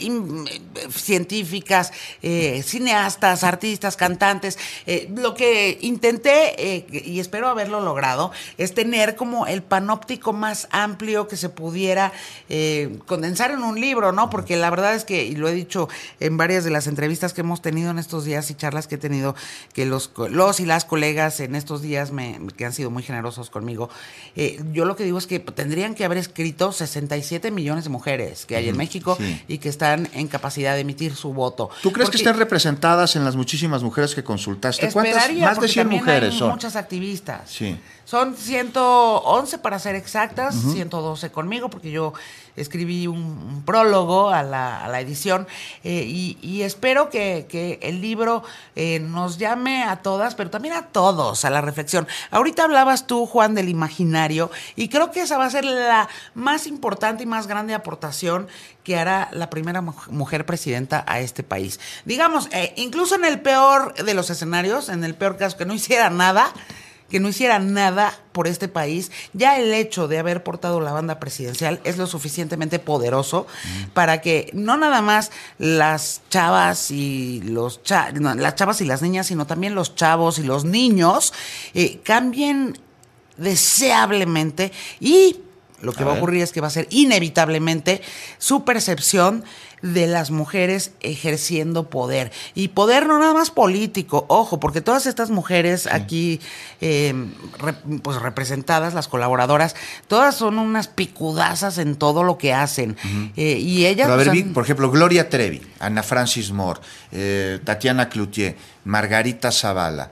científicas, cineastas, artistas, cantantes. Lo que intenté, y espero haberlo logrado, es tener como el panóptico más amplio que se pudiera condensar en un libro, ¿no? Porque la verdad es que, y lo he dicho en varias de las entrevistas que hemos tenido en estos días y charlas que he tenido, que los y las colegas en estos días que han sido muy generosos conmigo, yo lo que digo es que tendrían que haber escrito 67 millones de mujeres que hay en México, sí, y que están en capacidad de emitir su voto. ¿Tú crees que estén representadas en las muchísimas mujeres que consultaste? ¿Cuántas? Más de 100 mujeres son. Muchas activistas. Sí. Son 111 para ser exactas, 112 conmigo, porque yo escribí un prólogo a la edición, y espero que el libro nos llame a todas, pero también a todos a la reflexión. Ahorita hablabas tú, Juan, del imaginario, y creo que esa va a ser la más importante y más grande aportación que hará la primera mujer presidenta a este país. Digamos, incluso en el peor de los escenarios, en el peor caso, que no hiciera nada por este país, ya el hecho de haber portado la banda presidencial es lo suficientemente poderoso para que no nada más las chavas y las chavas y las niñas, sino también los chavos y los niños cambien deseablemente, y lo que va a ocurrir es que va a ser inevitablemente su percepción de las mujeres ejerciendo poder. Y poder no nada más político, ojo, porque todas estas mujeres aquí pues representadas, las colaboradoras, todas son unas picudazas en todo lo que hacen. Y ellas... Pero a ver, por ejemplo, Gloria Trevi, Ana Francis Moore, Tatiana Cloutier, Margarita Zavala,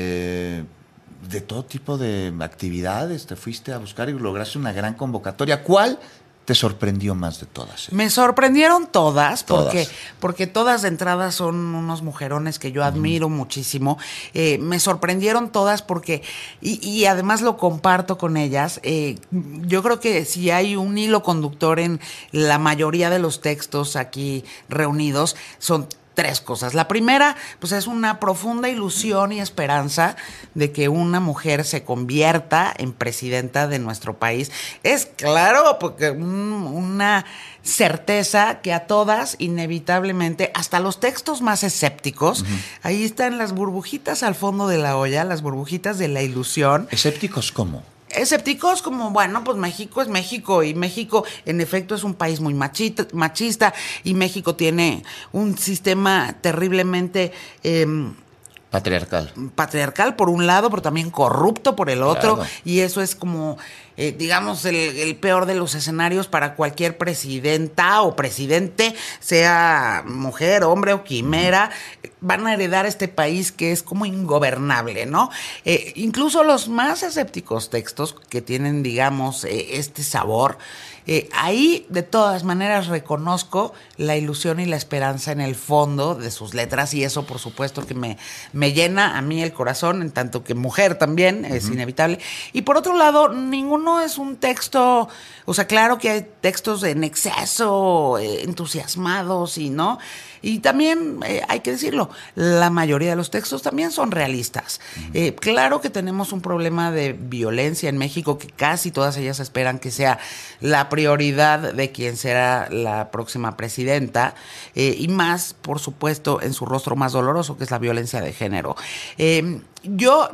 de todo tipo de actividades te fuiste a buscar y lograste una gran convocatoria. ¿Cuál te sorprendió más de todas? Me sorprendieron todas. Porque todas de entrada son unos mujerones que yo admiro muchísimo. Me sorprendieron todas porque, y además lo comparto con ellas, yo creo que si hay un hilo conductor en la mayoría de los textos aquí reunidos, son 3 cosas. La primera, pues es una profunda ilusión y esperanza de que una mujer se convierta en presidenta de nuestro país. Es claro, porque una certeza que a todas, inevitablemente, hasta los textos más escépticos, ahí están las burbujitas al fondo de la olla, las burbujitas de la ilusión. ¿Escépticos cómo? Escépticos como, bueno, pues México es México, y México en efecto es un país muy machista, y México tiene un sistema terriblemente patriarcal por un lado, pero también corrupto por el otro, claro. Y eso es como, digamos, el peor de los escenarios para cualquier presidenta o presidente, sea mujer, hombre o quimera. van a heredar este país que es como ingobernable, ¿no? Incluso los más escépticos textos que tienen, digamos, este sabor, ahí de todas maneras reconozco la ilusión y la esperanza en el fondo de sus letras, y eso por supuesto que me llena a mí el corazón, en tanto que mujer también, es inevitable. Y por otro lado, ninguno es un texto, o sea, claro que hay textos en exceso, entusiasmados y no. Y también, hay que decirlo, la mayoría de los textos también son realistas. Claro que tenemos un problema de violencia en México, que casi todas ellas esperan que sea la prioridad de quien será la próxima presidenta, y más, por supuesto, en su rostro más doloroso, que es la violencia de género. Yo,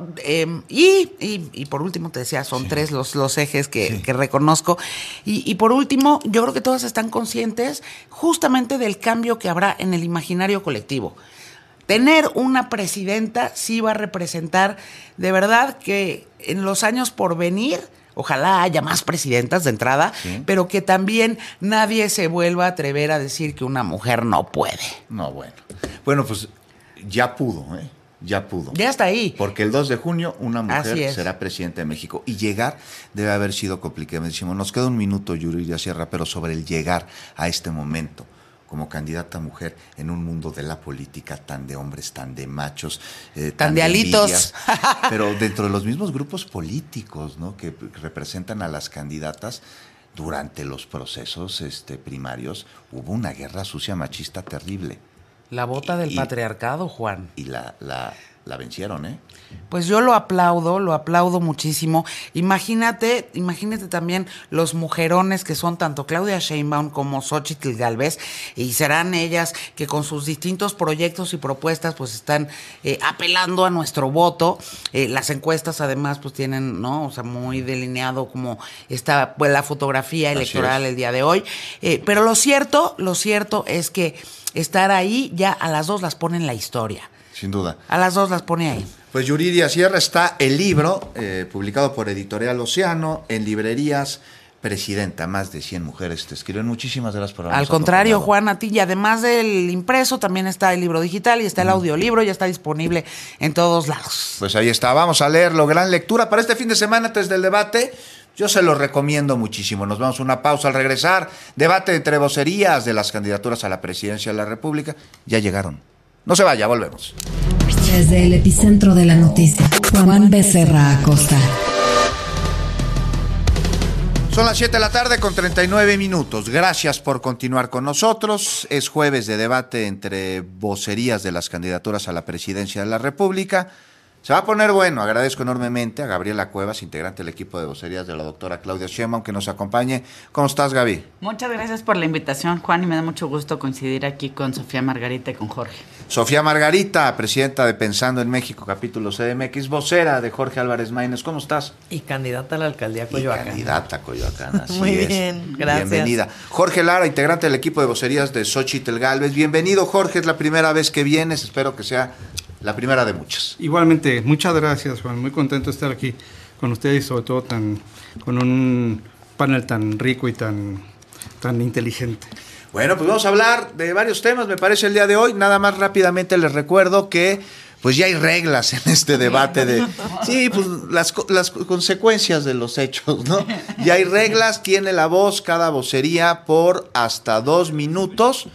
y por último te decía, son tres los ejes que reconozco, y por último, yo creo que todas están conscientes justamente del cambio que habrá en el imaginario colectivo. Tener una presidenta sí va a representar de verdad que en los años por venir, ojalá haya más presidentas de entrada, pero que también nadie se vuelva a atrever a decir que una mujer no puede. No, bueno, pues ya pudo, Ya pudo. Ya está ahí. Porque el 2 de junio una mujer será presidenta de México. Y llegar debe haber sido complicado. Decimos, nos queda un minuto, Yuridia Sierra, pero sobre el llegar a este momento como candidata mujer en un mundo de la política tan de hombres, tan de machos, tan de alitos. Pero dentro de los mismos grupos políticos, ¿no?, que representan a las candidatas, durante los procesos primarios hubo una guerra sucia machista terrible. La bota del patriarcado, Juan. Y la vencieron, ¿eh? Pues yo lo aplaudo muchísimo. Imagínate también los mujerones que son tanto Claudia Sheinbaum como Xóchitl Gálvez, y serán ellas que con sus distintos proyectos y propuestas pues están apelando a nuestro voto. Las encuestas además pues tienen, ¿no?, o sea, muy delineado como está pues la fotografía electoral el día de hoy. Pero lo cierto es que estar ahí ya a las dos las pone en la historia. Sin duda. A las dos las pone ahí. Pues Yuridia Sierra, está el libro publicado por Editorial Océano en librerías. Presidenta, más de 100 mujeres te escriben. Muchísimas gracias por habernos Al contrario, acompañado. Juan, a ti. Y además del impreso, también está el libro digital y está el audiolibro, ya está disponible en todos lados. Pues ahí está, vamos a leerlo. Gran lectura para este fin de semana antes del debate. Yo se lo recomiendo muchísimo. Nos vamos a una pausa al regresar. Debate entre vocerías de las candidaturas a la presidencia de la República. Ya llegaron. No se vaya, volvemos. Desde el epicentro de la noticia, Juan Becerra Acosta. Son las 7 de la tarde con 39 minutos. Gracias por continuar con nosotros. Es jueves de debate entre vocerías de las candidaturas a la presidencia de la República. Se va a poner bueno. Agradezco enormemente a Gabriela Cuevas, integrante del equipo de vocerías de la doctora Claudia Sheinbaum, que nos acompañe. ¿Cómo estás, Gaby? Muchas gracias por la invitación, Juan, y me da mucho gusto coincidir aquí con Sofía Margarita y con Jorge. Sofía Margarita, presidenta de Pensando en México, capítulo CDMX, vocera de Jorge Álvarez Maínez. ¿Cómo estás? Y candidata a la alcaldía Coyoacán. Candidata a Coyoacán, así Muy es. bien, gracias. Bienvenida. Jorge Lara, integrante del equipo de vocerías de Xóchitl Gálvez. Bienvenido, Jorge, es la primera vez que vienes. Espero que sea la primera de muchas. Igualmente, muchas gracias, Juan. Muy contento de estar aquí con ustedes y sobre todo con un panel tan rico y tan inteligente. Bueno, pues vamos a hablar de varios temas, me parece, el día de hoy. Nada más rápidamente les recuerdo que pues ya hay reglas en este debate de... Sí, pues las consecuencias de los hechos, ¿no? Ya hay reglas, tiene la voz cada vocería por hasta 2 minutos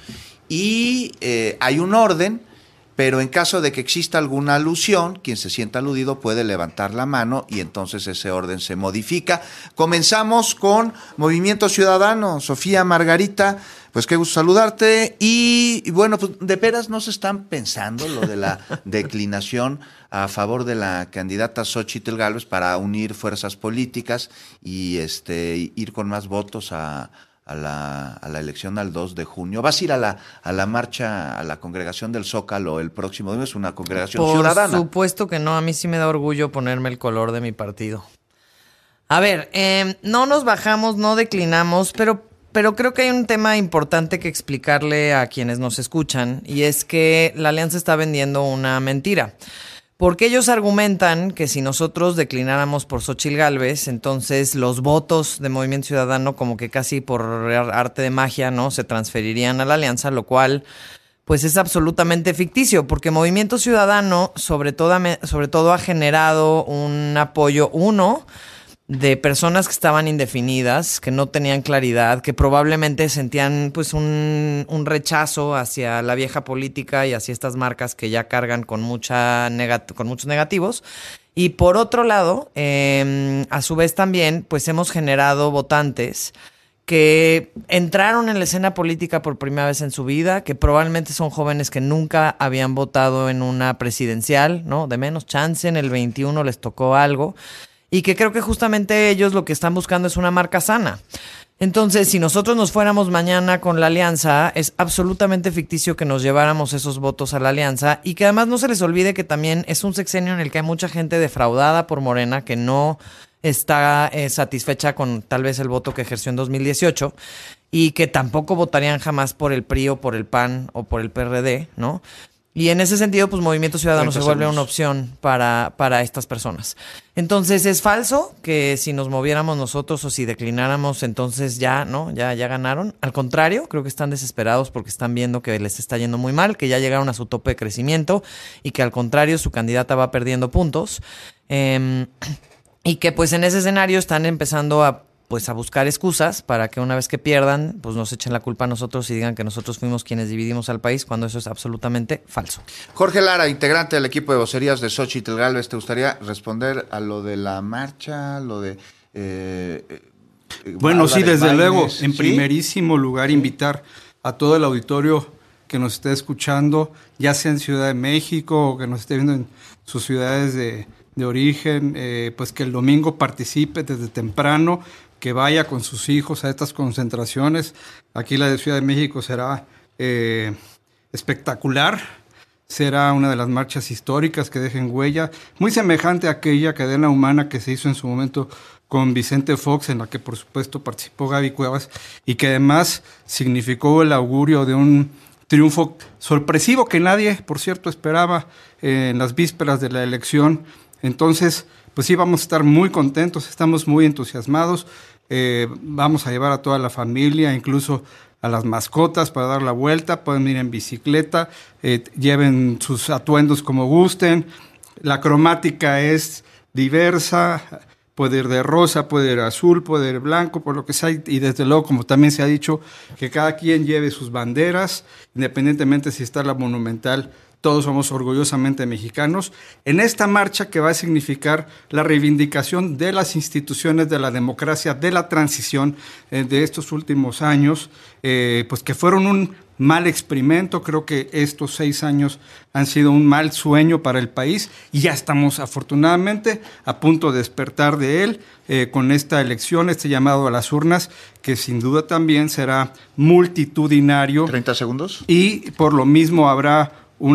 y hay un orden. Pero en caso de que exista alguna alusión, quien se sienta aludido puede levantar la mano y entonces ese orden se modifica. Comenzamos con Movimiento Ciudadano. Sofía Margarita, pues qué gusto saludarte. Y bueno, pues de veras no se están pensando lo de la declinación a favor de la candidata Xóchitl Gálvez para unir fuerzas políticas y ir con más votos a la elección al 2 de junio. ¿Vas a ir a la marcha, a la congregación del Zócalo el próximo día? Es una congregación ciudadana. Por supuesto que no, a mí sí me da orgullo ponerme el color de mi partido. A ver, no nos bajamos, no declinamos, pero creo que hay un tema importante que explicarle a quienes nos escuchan, y es que la alianza está vendiendo una mentira. Porque ellos argumentan que si nosotros declináramos por Xóchitl Gálvez, entonces los votos de Movimiento Ciudadano como que casi por arte de magia, ¿no?, se transferirían a la alianza, lo cual pues es absolutamente ficticio, porque Movimiento Ciudadano sobre todo ha generado un apoyo, de personas que estaban indefinidas, que no tenían claridad, que probablemente sentían pues un rechazo hacia la vieja política y hacia estas marcas que ya cargan con muchos negativos. Y por otro lado, a su vez también, pues hemos generado votantes que entraron en la escena política por primera vez en su vida, que probablemente son jóvenes que nunca habían votado en una presidencial, ¿no? De menos chance, en el 21 les tocó algo, y que creo que justamente ellos lo que están buscando es una marca sana. Entonces, si nosotros nos fuéramos mañana con la alianza, es absolutamente ficticio que nos lleváramos esos votos a la alianza, y que además no se les olvide que también es un sexenio en el que hay mucha gente defraudada por Morena, que no está satisfecha con tal vez el voto que ejerció en 2018 y que tampoco votarían jamás por el PRI o por el PAN o por el PRD, ¿no? Y en ese sentido, pues Movimiento Ciudadano se vuelve una opción para estas personas. Entonces, es falso que si nos moviéramos nosotros o si declináramos, entonces ya, ¿no? Ya ganaron. Al contrario, creo que están desesperados porque están viendo que les está yendo muy mal, que ya llegaron a su tope de crecimiento y que al contrario su candidata va perdiendo puntos. Y que pues en ese escenario están empezando a buscar excusas para que una vez que pierdan, pues nos echen la culpa a nosotros y digan que nosotros fuimos quienes dividimos al país, cuando eso es absolutamente falso. Jorge Lara, integrante del equipo de vocerías de Xóchitl Gálvez, ¿te gustaría responder a lo de la marcha, lo de... Bueno, sí, desde luego, en ¿sí? primerísimo lugar, invitar a todo el auditorio que nos esté escuchando, ya sea en Ciudad de México o que nos esté viendo en sus ciudades de origen, pues que el domingo participe desde temprano, que vaya con sus hijos a estas concentraciones. Aquí la de Ciudad de México será espectacular, será una de las marchas históricas que dejen huella, muy semejante a aquella cadena humana que se hizo en su momento con Vicente Fox, en la que por supuesto participó Gaby Cuevas, y que además significó el augurio de un triunfo sorpresivo que nadie, por cierto, esperaba en las vísperas de la elección. Entonces, pues sí, vamos a estar muy contentos, estamos muy entusiasmados, vamos a llevar a toda la familia, incluso a las mascotas para dar la vuelta, pueden ir en bicicleta, lleven sus atuendos como gusten, la cromática es diversa, puede ir de rosa, puede ir azul, puede ir blanco, por lo que sea, y desde luego, como también se ha dicho, que cada quien lleve sus banderas, independientemente si está la monumental. Todos somos orgullosamente mexicanos, en esta marcha que va a significar la reivindicación de las instituciones de la democracia, de la transición de estos últimos años, pues que fueron un mal experimento. Creo que estos 6 años han sido un mal sueño para el país y ya estamos afortunadamente a punto de despertar de él con esta elección, este llamado a las urnas, que sin duda también será multitudinario. 30 segundos. Y por lo mismo habrá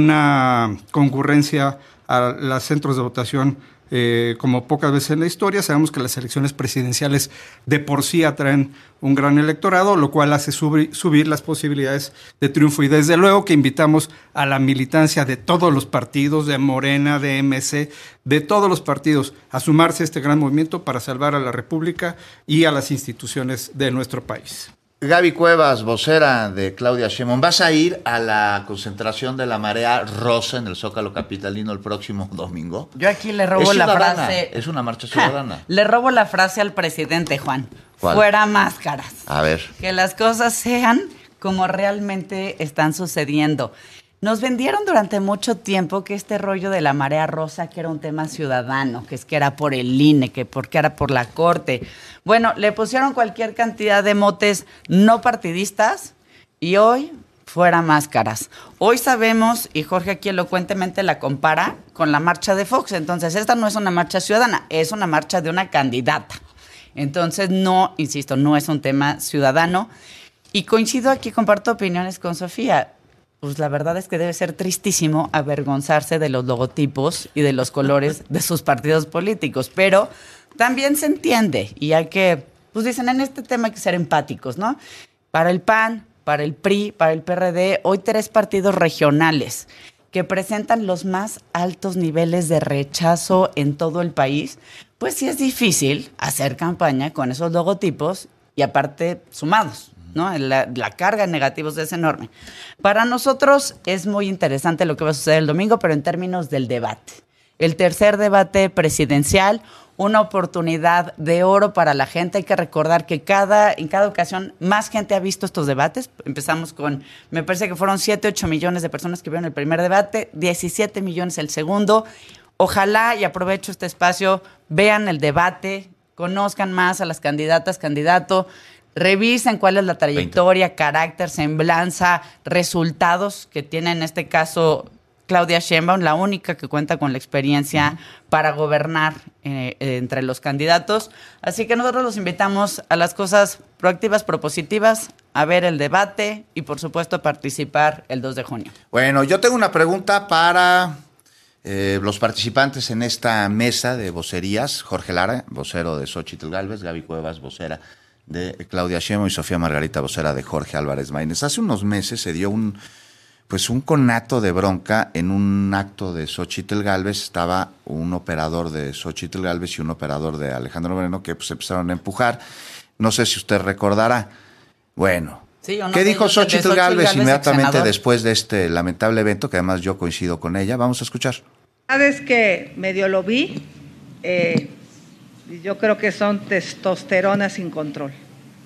una concurrencia a los centros de votación como pocas veces en la historia. Sabemos que las elecciones presidenciales de por sí atraen un gran electorado, lo cual hace subir las posibilidades de triunfo. Y desde luego que invitamos a la militancia de todos los partidos, de Morena, de MC, de todos los partidos, a sumarse a este gran movimiento para salvar a la República y a las instituciones de nuestro país. Gaby Cuevas, vocera de Claudia Sheinbaum, ¿vas a ir a la concentración de la Marea Rosa en el Zócalo capitalino el próximo domingo? Yo aquí le robo la frase. Es una marcha ciudadana. Le robo la frase al presidente, Juan. ¿Cuál? Fuera máscaras. A ver. Que las cosas sean como realmente están sucediendo. Nos vendieron durante mucho tiempo que este rollo de la Marea Rosa, que era un tema ciudadano, que era por el INE, que porque era por la Corte. Bueno, le pusieron cualquier cantidad de motes no partidistas y hoy fuera máscaras. Hoy sabemos, y Jorge aquí elocuentemente la compara con la marcha de Fox. Entonces, esta no es una marcha ciudadana, es una marcha de una candidata. Entonces, no, insisto, no es un tema ciudadano. Y coincido aquí, comparto opiniones con Sofía. Pues la verdad es que debe ser tristísimo avergonzarse de los logotipos y de los colores de sus partidos políticos, pero también se entiende y hay que, pues dicen, en este tema hay que ser empáticos, ¿no? Para el PAN, para el PRI, para el PRD, hoy 3 partidos regionales que presentan los más altos niveles de rechazo en todo el país, pues sí es difícil hacer campaña con esos logotipos y aparte sumados. ¿no? La carga en negativos es enorme. Para nosotros es muy interesante lo que va a suceder el domingo, pero en términos del debate. El tercer debate presidencial, una oportunidad de oro para la gente. Hay que recordar que en cada ocasión más gente ha visto estos debates. Empezamos con, me parece que fueron 7, 8 millones de personas que vieron el primer debate, 17 millones el segundo. Ojalá, y aprovecho este espacio, vean el debate, conozcan más a las candidatas, candidato, revisen cuál es la trayectoria, carácter, semblanza, resultados que tiene en este caso Claudia Sheinbaum, la única que cuenta con la experiencia para gobernar entre los candidatos. Así que nosotros los invitamos a las cosas proactivas, propositivas, a ver el debate y, por supuesto, a participar el 2 de junio. Bueno, yo tengo una pregunta para los participantes en esta mesa de vocerías. Jorge Lara, vocero de Xóchitl Gálvez, Gaby Cuevas, vocera de Claudia Sheinbaum, y Sofía Margarita, vocera de Jorge Álvarez Maínez. Hace unos meses se dio un conato de bronca en un acto de Xóchitl Gálvez. Estaba un operador de Xóchitl Gálvez y un operador de Alejandro Moreno que pues empezaron a empujar. No sé si usted recordará. Bueno, sí, ¿qué dijo Xóchitl Gálvez inmediatamente después de este lamentable evento, que además yo coincido con ella? Vamos a escuchar. La verdad es que medio lo vi. Yo creo que son testosterona sin control.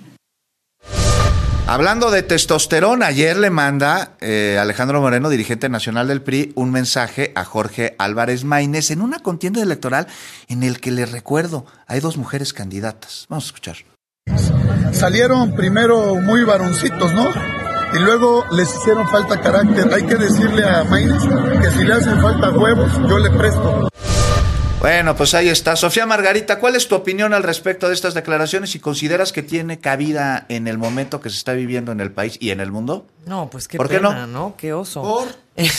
Hablando de testosterona, ayer le manda Alejandro Moreno, dirigente nacional del PRI, un mensaje a Jorge Álvarez Maínez en una contienda electoral en el que, le recuerdo, hay 2 mujeres candidatas. Vamos a escuchar. Salieron primero muy varoncitos, ¿no? Y luego les hicieron falta carácter. Hay que decirle a Maínez que si le hacen falta huevos, yo le presto. Bueno, pues ahí está. Sofía Margarita, ¿cuál es tu opinión al respecto de estas declaraciones y consideras que tiene cabida en el momento que se está viviendo en el país y en el mundo? No, pues qué ¿Por pena, qué no? ¿no? Qué oso. ¿Por?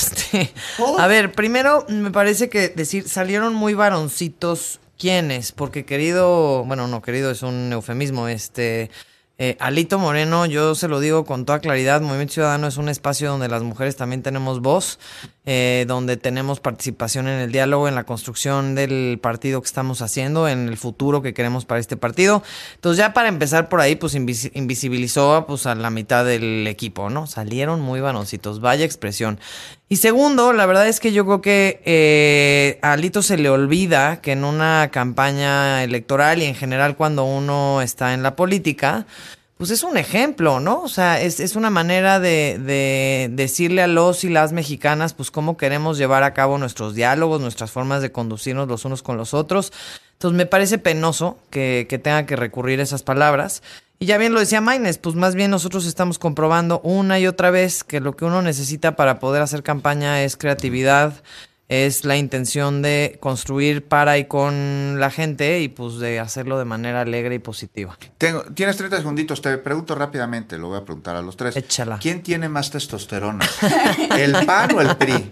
A ver, primero me parece que salieron muy varoncitos. ¿Quiénes? Porque querido es un eufemismo, Alito Moreno, yo se lo digo con toda claridad, Movimiento Ciudadano es un espacio donde las mujeres también tenemos voz, donde tenemos participación en el diálogo, en la construcción del partido que estamos haciendo, en el futuro que queremos para este partido. Entonces ya para empezar por ahí, pues invisibilizó pues a la mitad del equipo, ¿no? Salieron muy varoncitos, vaya expresión. Y segundo, la verdad es que yo creo que a Alito se le olvida que en una campaña electoral y en general cuando uno está en la política, pues es un ejemplo, ¿no? O sea, es una manera de decirle a los y las mexicanas, pues cómo queremos llevar a cabo nuestros diálogos, nuestras formas de conducirnos los unos con los otros. Entonces me parece penoso que tenga que recurrir a esas palabras. Y ya bien lo decía Maínez, pues más bien nosotros estamos comprobando una y otra vez que lo que uno necesita para poder hacer campaña es creatividad, es la intención de construir para y con la gente y pues de hacerlo de manera alegre y positiva. Tienes 30 segunditos, te pregunto rápidamente, lo voy a preguntar a los 3. Échala. ¿Quién tiene más testosterona? ¿El PAN o el PRI?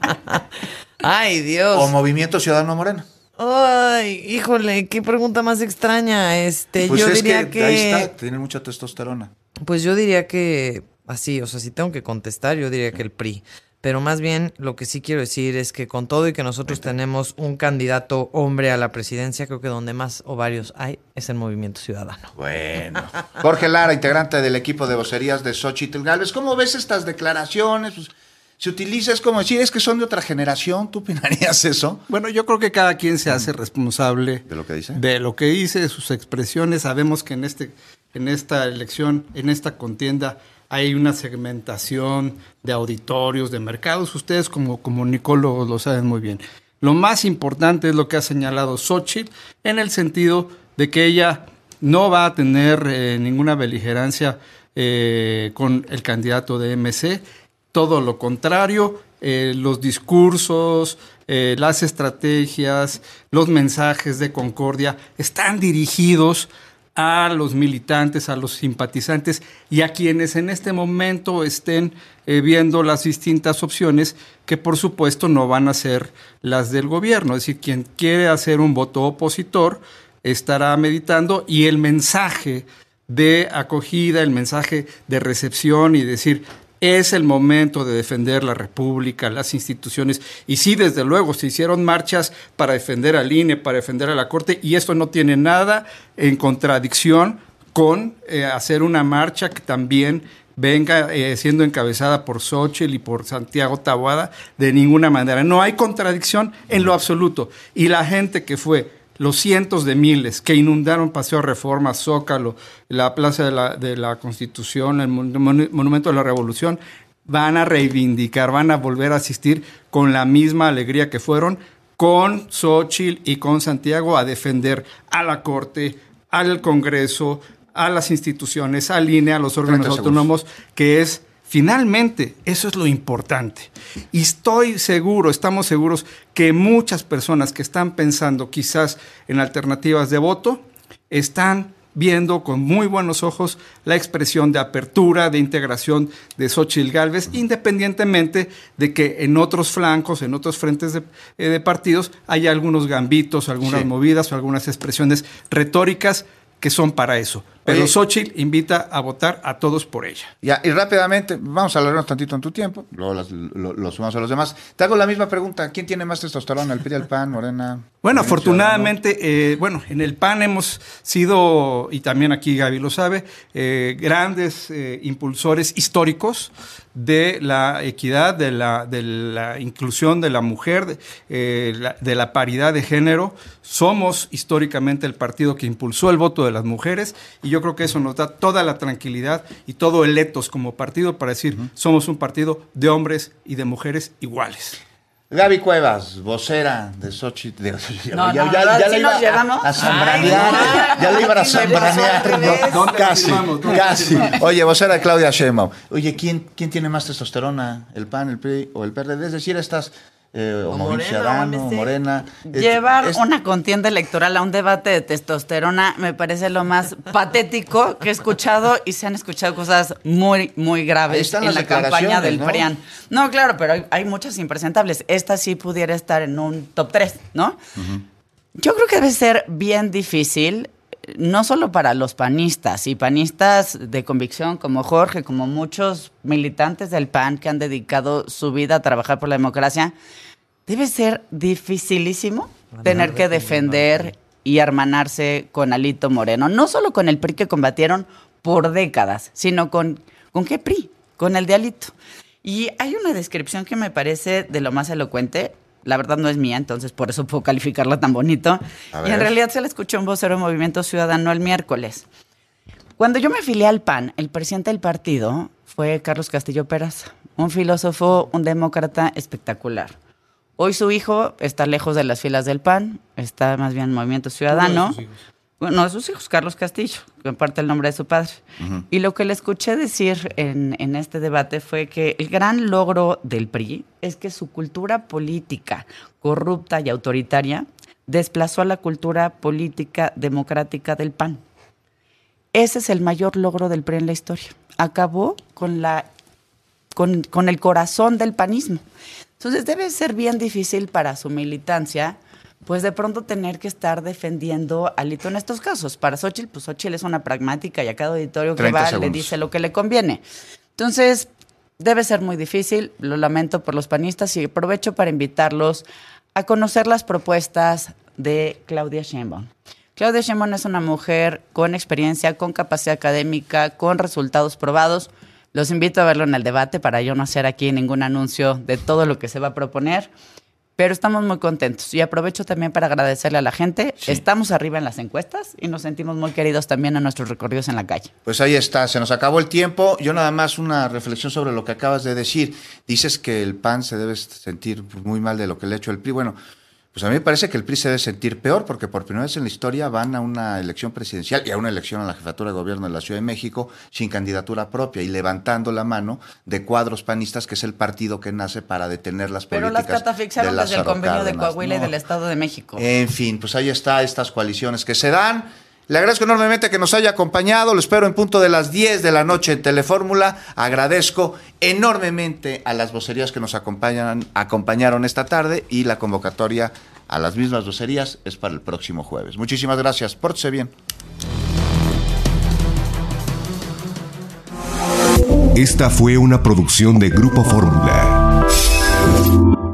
¡Ay, Dios! ¿O Movimiento Ciudadano Moreno? Ay, híjole, qué pregunta más extraña. Pues yo es diría que ahí está, tiene mucha testosterona. Pues yo diría que así, o sea, si tengo que contestar, yo diría que el PRI. Pero más bien lo que sí quiero decir es que con todo y que nosotros tenemos un candidato hombre a la presidencia, creo que donde más ovarios hay es el Movimiento Ciudadano. Bueno. Jorge Lara, integrante del equipo de vocerías de Xóchitl Gálvez, ¿cómo ves estas declaraciones? Pues, se utiliza, es como decir, es que son de otra generación. ¿Tú opinarías eso? Bueno, yo creo que cada quien se hace responsable de lo que dice, de sus expresiones. Sabemos que en esta elección, en esta contienda, hay una segmentación de auditorios, de mercados. Ustedes como comunicólogos lo saben muy bien. Lo más importante es lo que ha señalado Xóchitl, en el sentido de que ella no va a tener ninguna beligerancia con el candidato de MC. Todo lo contrario, los discursos, las estrategias, los mensajes de concordia están dirigidos a los militantes, a los simpatizantes y a quienes en este momento estén viendo las distintas opciones que por supuesto no van a ser las del gobierno. Es decir, quien quiere hacer un voto opositor estará meditando y el mensaje de acogida, el mensaje de recepción y decir es el momento de defender la República, las instituciones. Y sí, desde luego, se hicieron marchas para defender al INE, para defender a la Corte, y esto no tiene nada en contradicción con hacer una marcha que también venga siendo encabezada por Xóchitl y por Santiago Taboada, de ninguna manera. No hay contradicción en lo absoluto. Y la gente que fue, los cientos de miles que inundaron Paseo Reforma, Zócalo, la Plaza de la Constitución, el Monumento de la Revolución, van a reivindicar, van a volver a asistir con la misma alegría que fueron, con Xóchitl y con Santiago, a defender a la Corte, al Congreso, a las instituciones, al INE, a los órganos autónomos, que es, finalmente, eso es lo importante. Y estamos seguros que muchas personas que están pensando quizás en alternativas de voto, están viendo con muy buenos ojos la expresión de apertura, de integración de Xóchitl Gálvez, independientemente de que en otros flancos, en otros frentes de partidos, haya algunos gambitos, algunas movidas o algunas expresiones retóricas que son para eso. Pero Xóchitl invita a votar a todos por ella. Ya, y rápidamente, vamos a alargarnos tantito en tu tiempo, luego lo sumamos a los demás. Te hago la misma pregunta, ¿quién tiene más testosterona, el PRI, el PAN, Morena? Bueno, afortunadamente, en el PAN hemos sido, y también aquí Gaby lo sabe, grandes impulsores históricos de la equidad, de la inclusión de la mujer, de la paridad de género. Somos históricamente el partido que impulsó el voto de las mujeres, y yo creo que eso nos da toda la tranquilidad y todo el etos como partido para decir, somos un partido de hombres y de mujeres iguales. Gaby Cuevas, vocera de Xóchitl. Ya la iba a zambranear. Ya la iban a zambranear. Casi. Oye, vocera de Claudia Sheinbaum. Oye, ¿quién tiene más testosterona? ¿El PAN, el PRI o el PRD? Es decir, estas... Morena. Llevar una contienda electoral a un debate de testosterona me parece lo más patético que he escuchado, y se han escuchado cosas muy, muy graves en la campaña del PRIAN. No, claro, pero hay muchas impresentables. Esta sí pudiera estar en un top 3, ¿no? Uh-huh. Yo creo que debe ser bien difícil, no solo para los panistas y panistas de convicción como Jorge, como muchos militantes del PAN que han dedicado su vida a trabajar por la democracia. Debe ser dificilísimo tener que defender y hermanarse con Alito Moreno. No solo con el PRI que combatieron por décadas, sino ¿con qué PRI? Con el de Alito. Y hay una descripción que me parece de lo más elocuente. La verdad no es mía, entonces por eso puedo calificarla tan bonito. Y en realidad se la escuchó un vocero de Movimiento Ciudadano el miércoles. Cuando yo me afilié al PAN, el presidente del partido fue Carlos Castillo Peraza, un filósofo, un demócrata espectacular. Hoy su hijo está lejos de las filas del PAN, está más bien en Movimiento Ciudadano. Uno de sus hijos, Carlos Castillo, que comparte el nombre de su padre. Uh-huh. Y lo que le escuché decir en este debate fue que el gran logro del PRI es que su cultura política corrupta y autoritaria desplazó a la cultura política democrática del PAN. Ese es el mayor logro del PRI en la historia. Acabó con el corazón del panismo. Entonces debe ser bien difícil para su militancia, pues de pronto tener que estar defendiendo a Alito en estos casos. Para Xóchitl, pues Xóchitl es una pragmática y a cada auditorio que va le dice lo que le conviene. Entonces debe ser muy difícil, lo lamento por los panistas, y aprovecho para invitarlos a conocer las propuestas de Claudia Sheinbaum. Claudia Sheinbaum es una mujer con experiencia, con capacidad académica, con resultados probados. Los invito a verlo en el debate para yo no hacer aquí ningún anuncio de todo lo que se va a proponer, pero estamos muy contentos. Y aprovecho también para agradecerle a la gente. Sí. Estamos arriba en las encuestas y nos sentimos muy queridos también en nuestros recorridos en la calle. Pues ahí está, se nos acabó el tiempo. Yo nada más una reflexión sobre lo que acabas de decir. Dices que el PAN se debe sentir muy mal de lo que le ha hecho el PRI. Bueno, pues a mí me parece que el PRI se debe sentir peor, porque por primera vez en la historia van a una elección presidencial y a una elección a la jefatura de gobierno de la Ciudad de México sin candidatura propia y levantando la mano de cuadros panistas, que es el partido que nace para detener las políticas. Pero las catafixiaron desde el convenio de Coahuila y del Estado de México. En fin, pues ahí está, estas coaliciones que se dan. Le agradezco enormemente que nos haya acompañado. Lo espero en punto de las 10 de la noche en Telefórmula. Agradezco enormemente a las vocerías que nos acompañaron esta tarde, y la convocatoria a las mismas vocerías es para el próximo jueves. Muchísimas gracias. Pórtese bien. Esta fue una producción de Grupo Fórmula.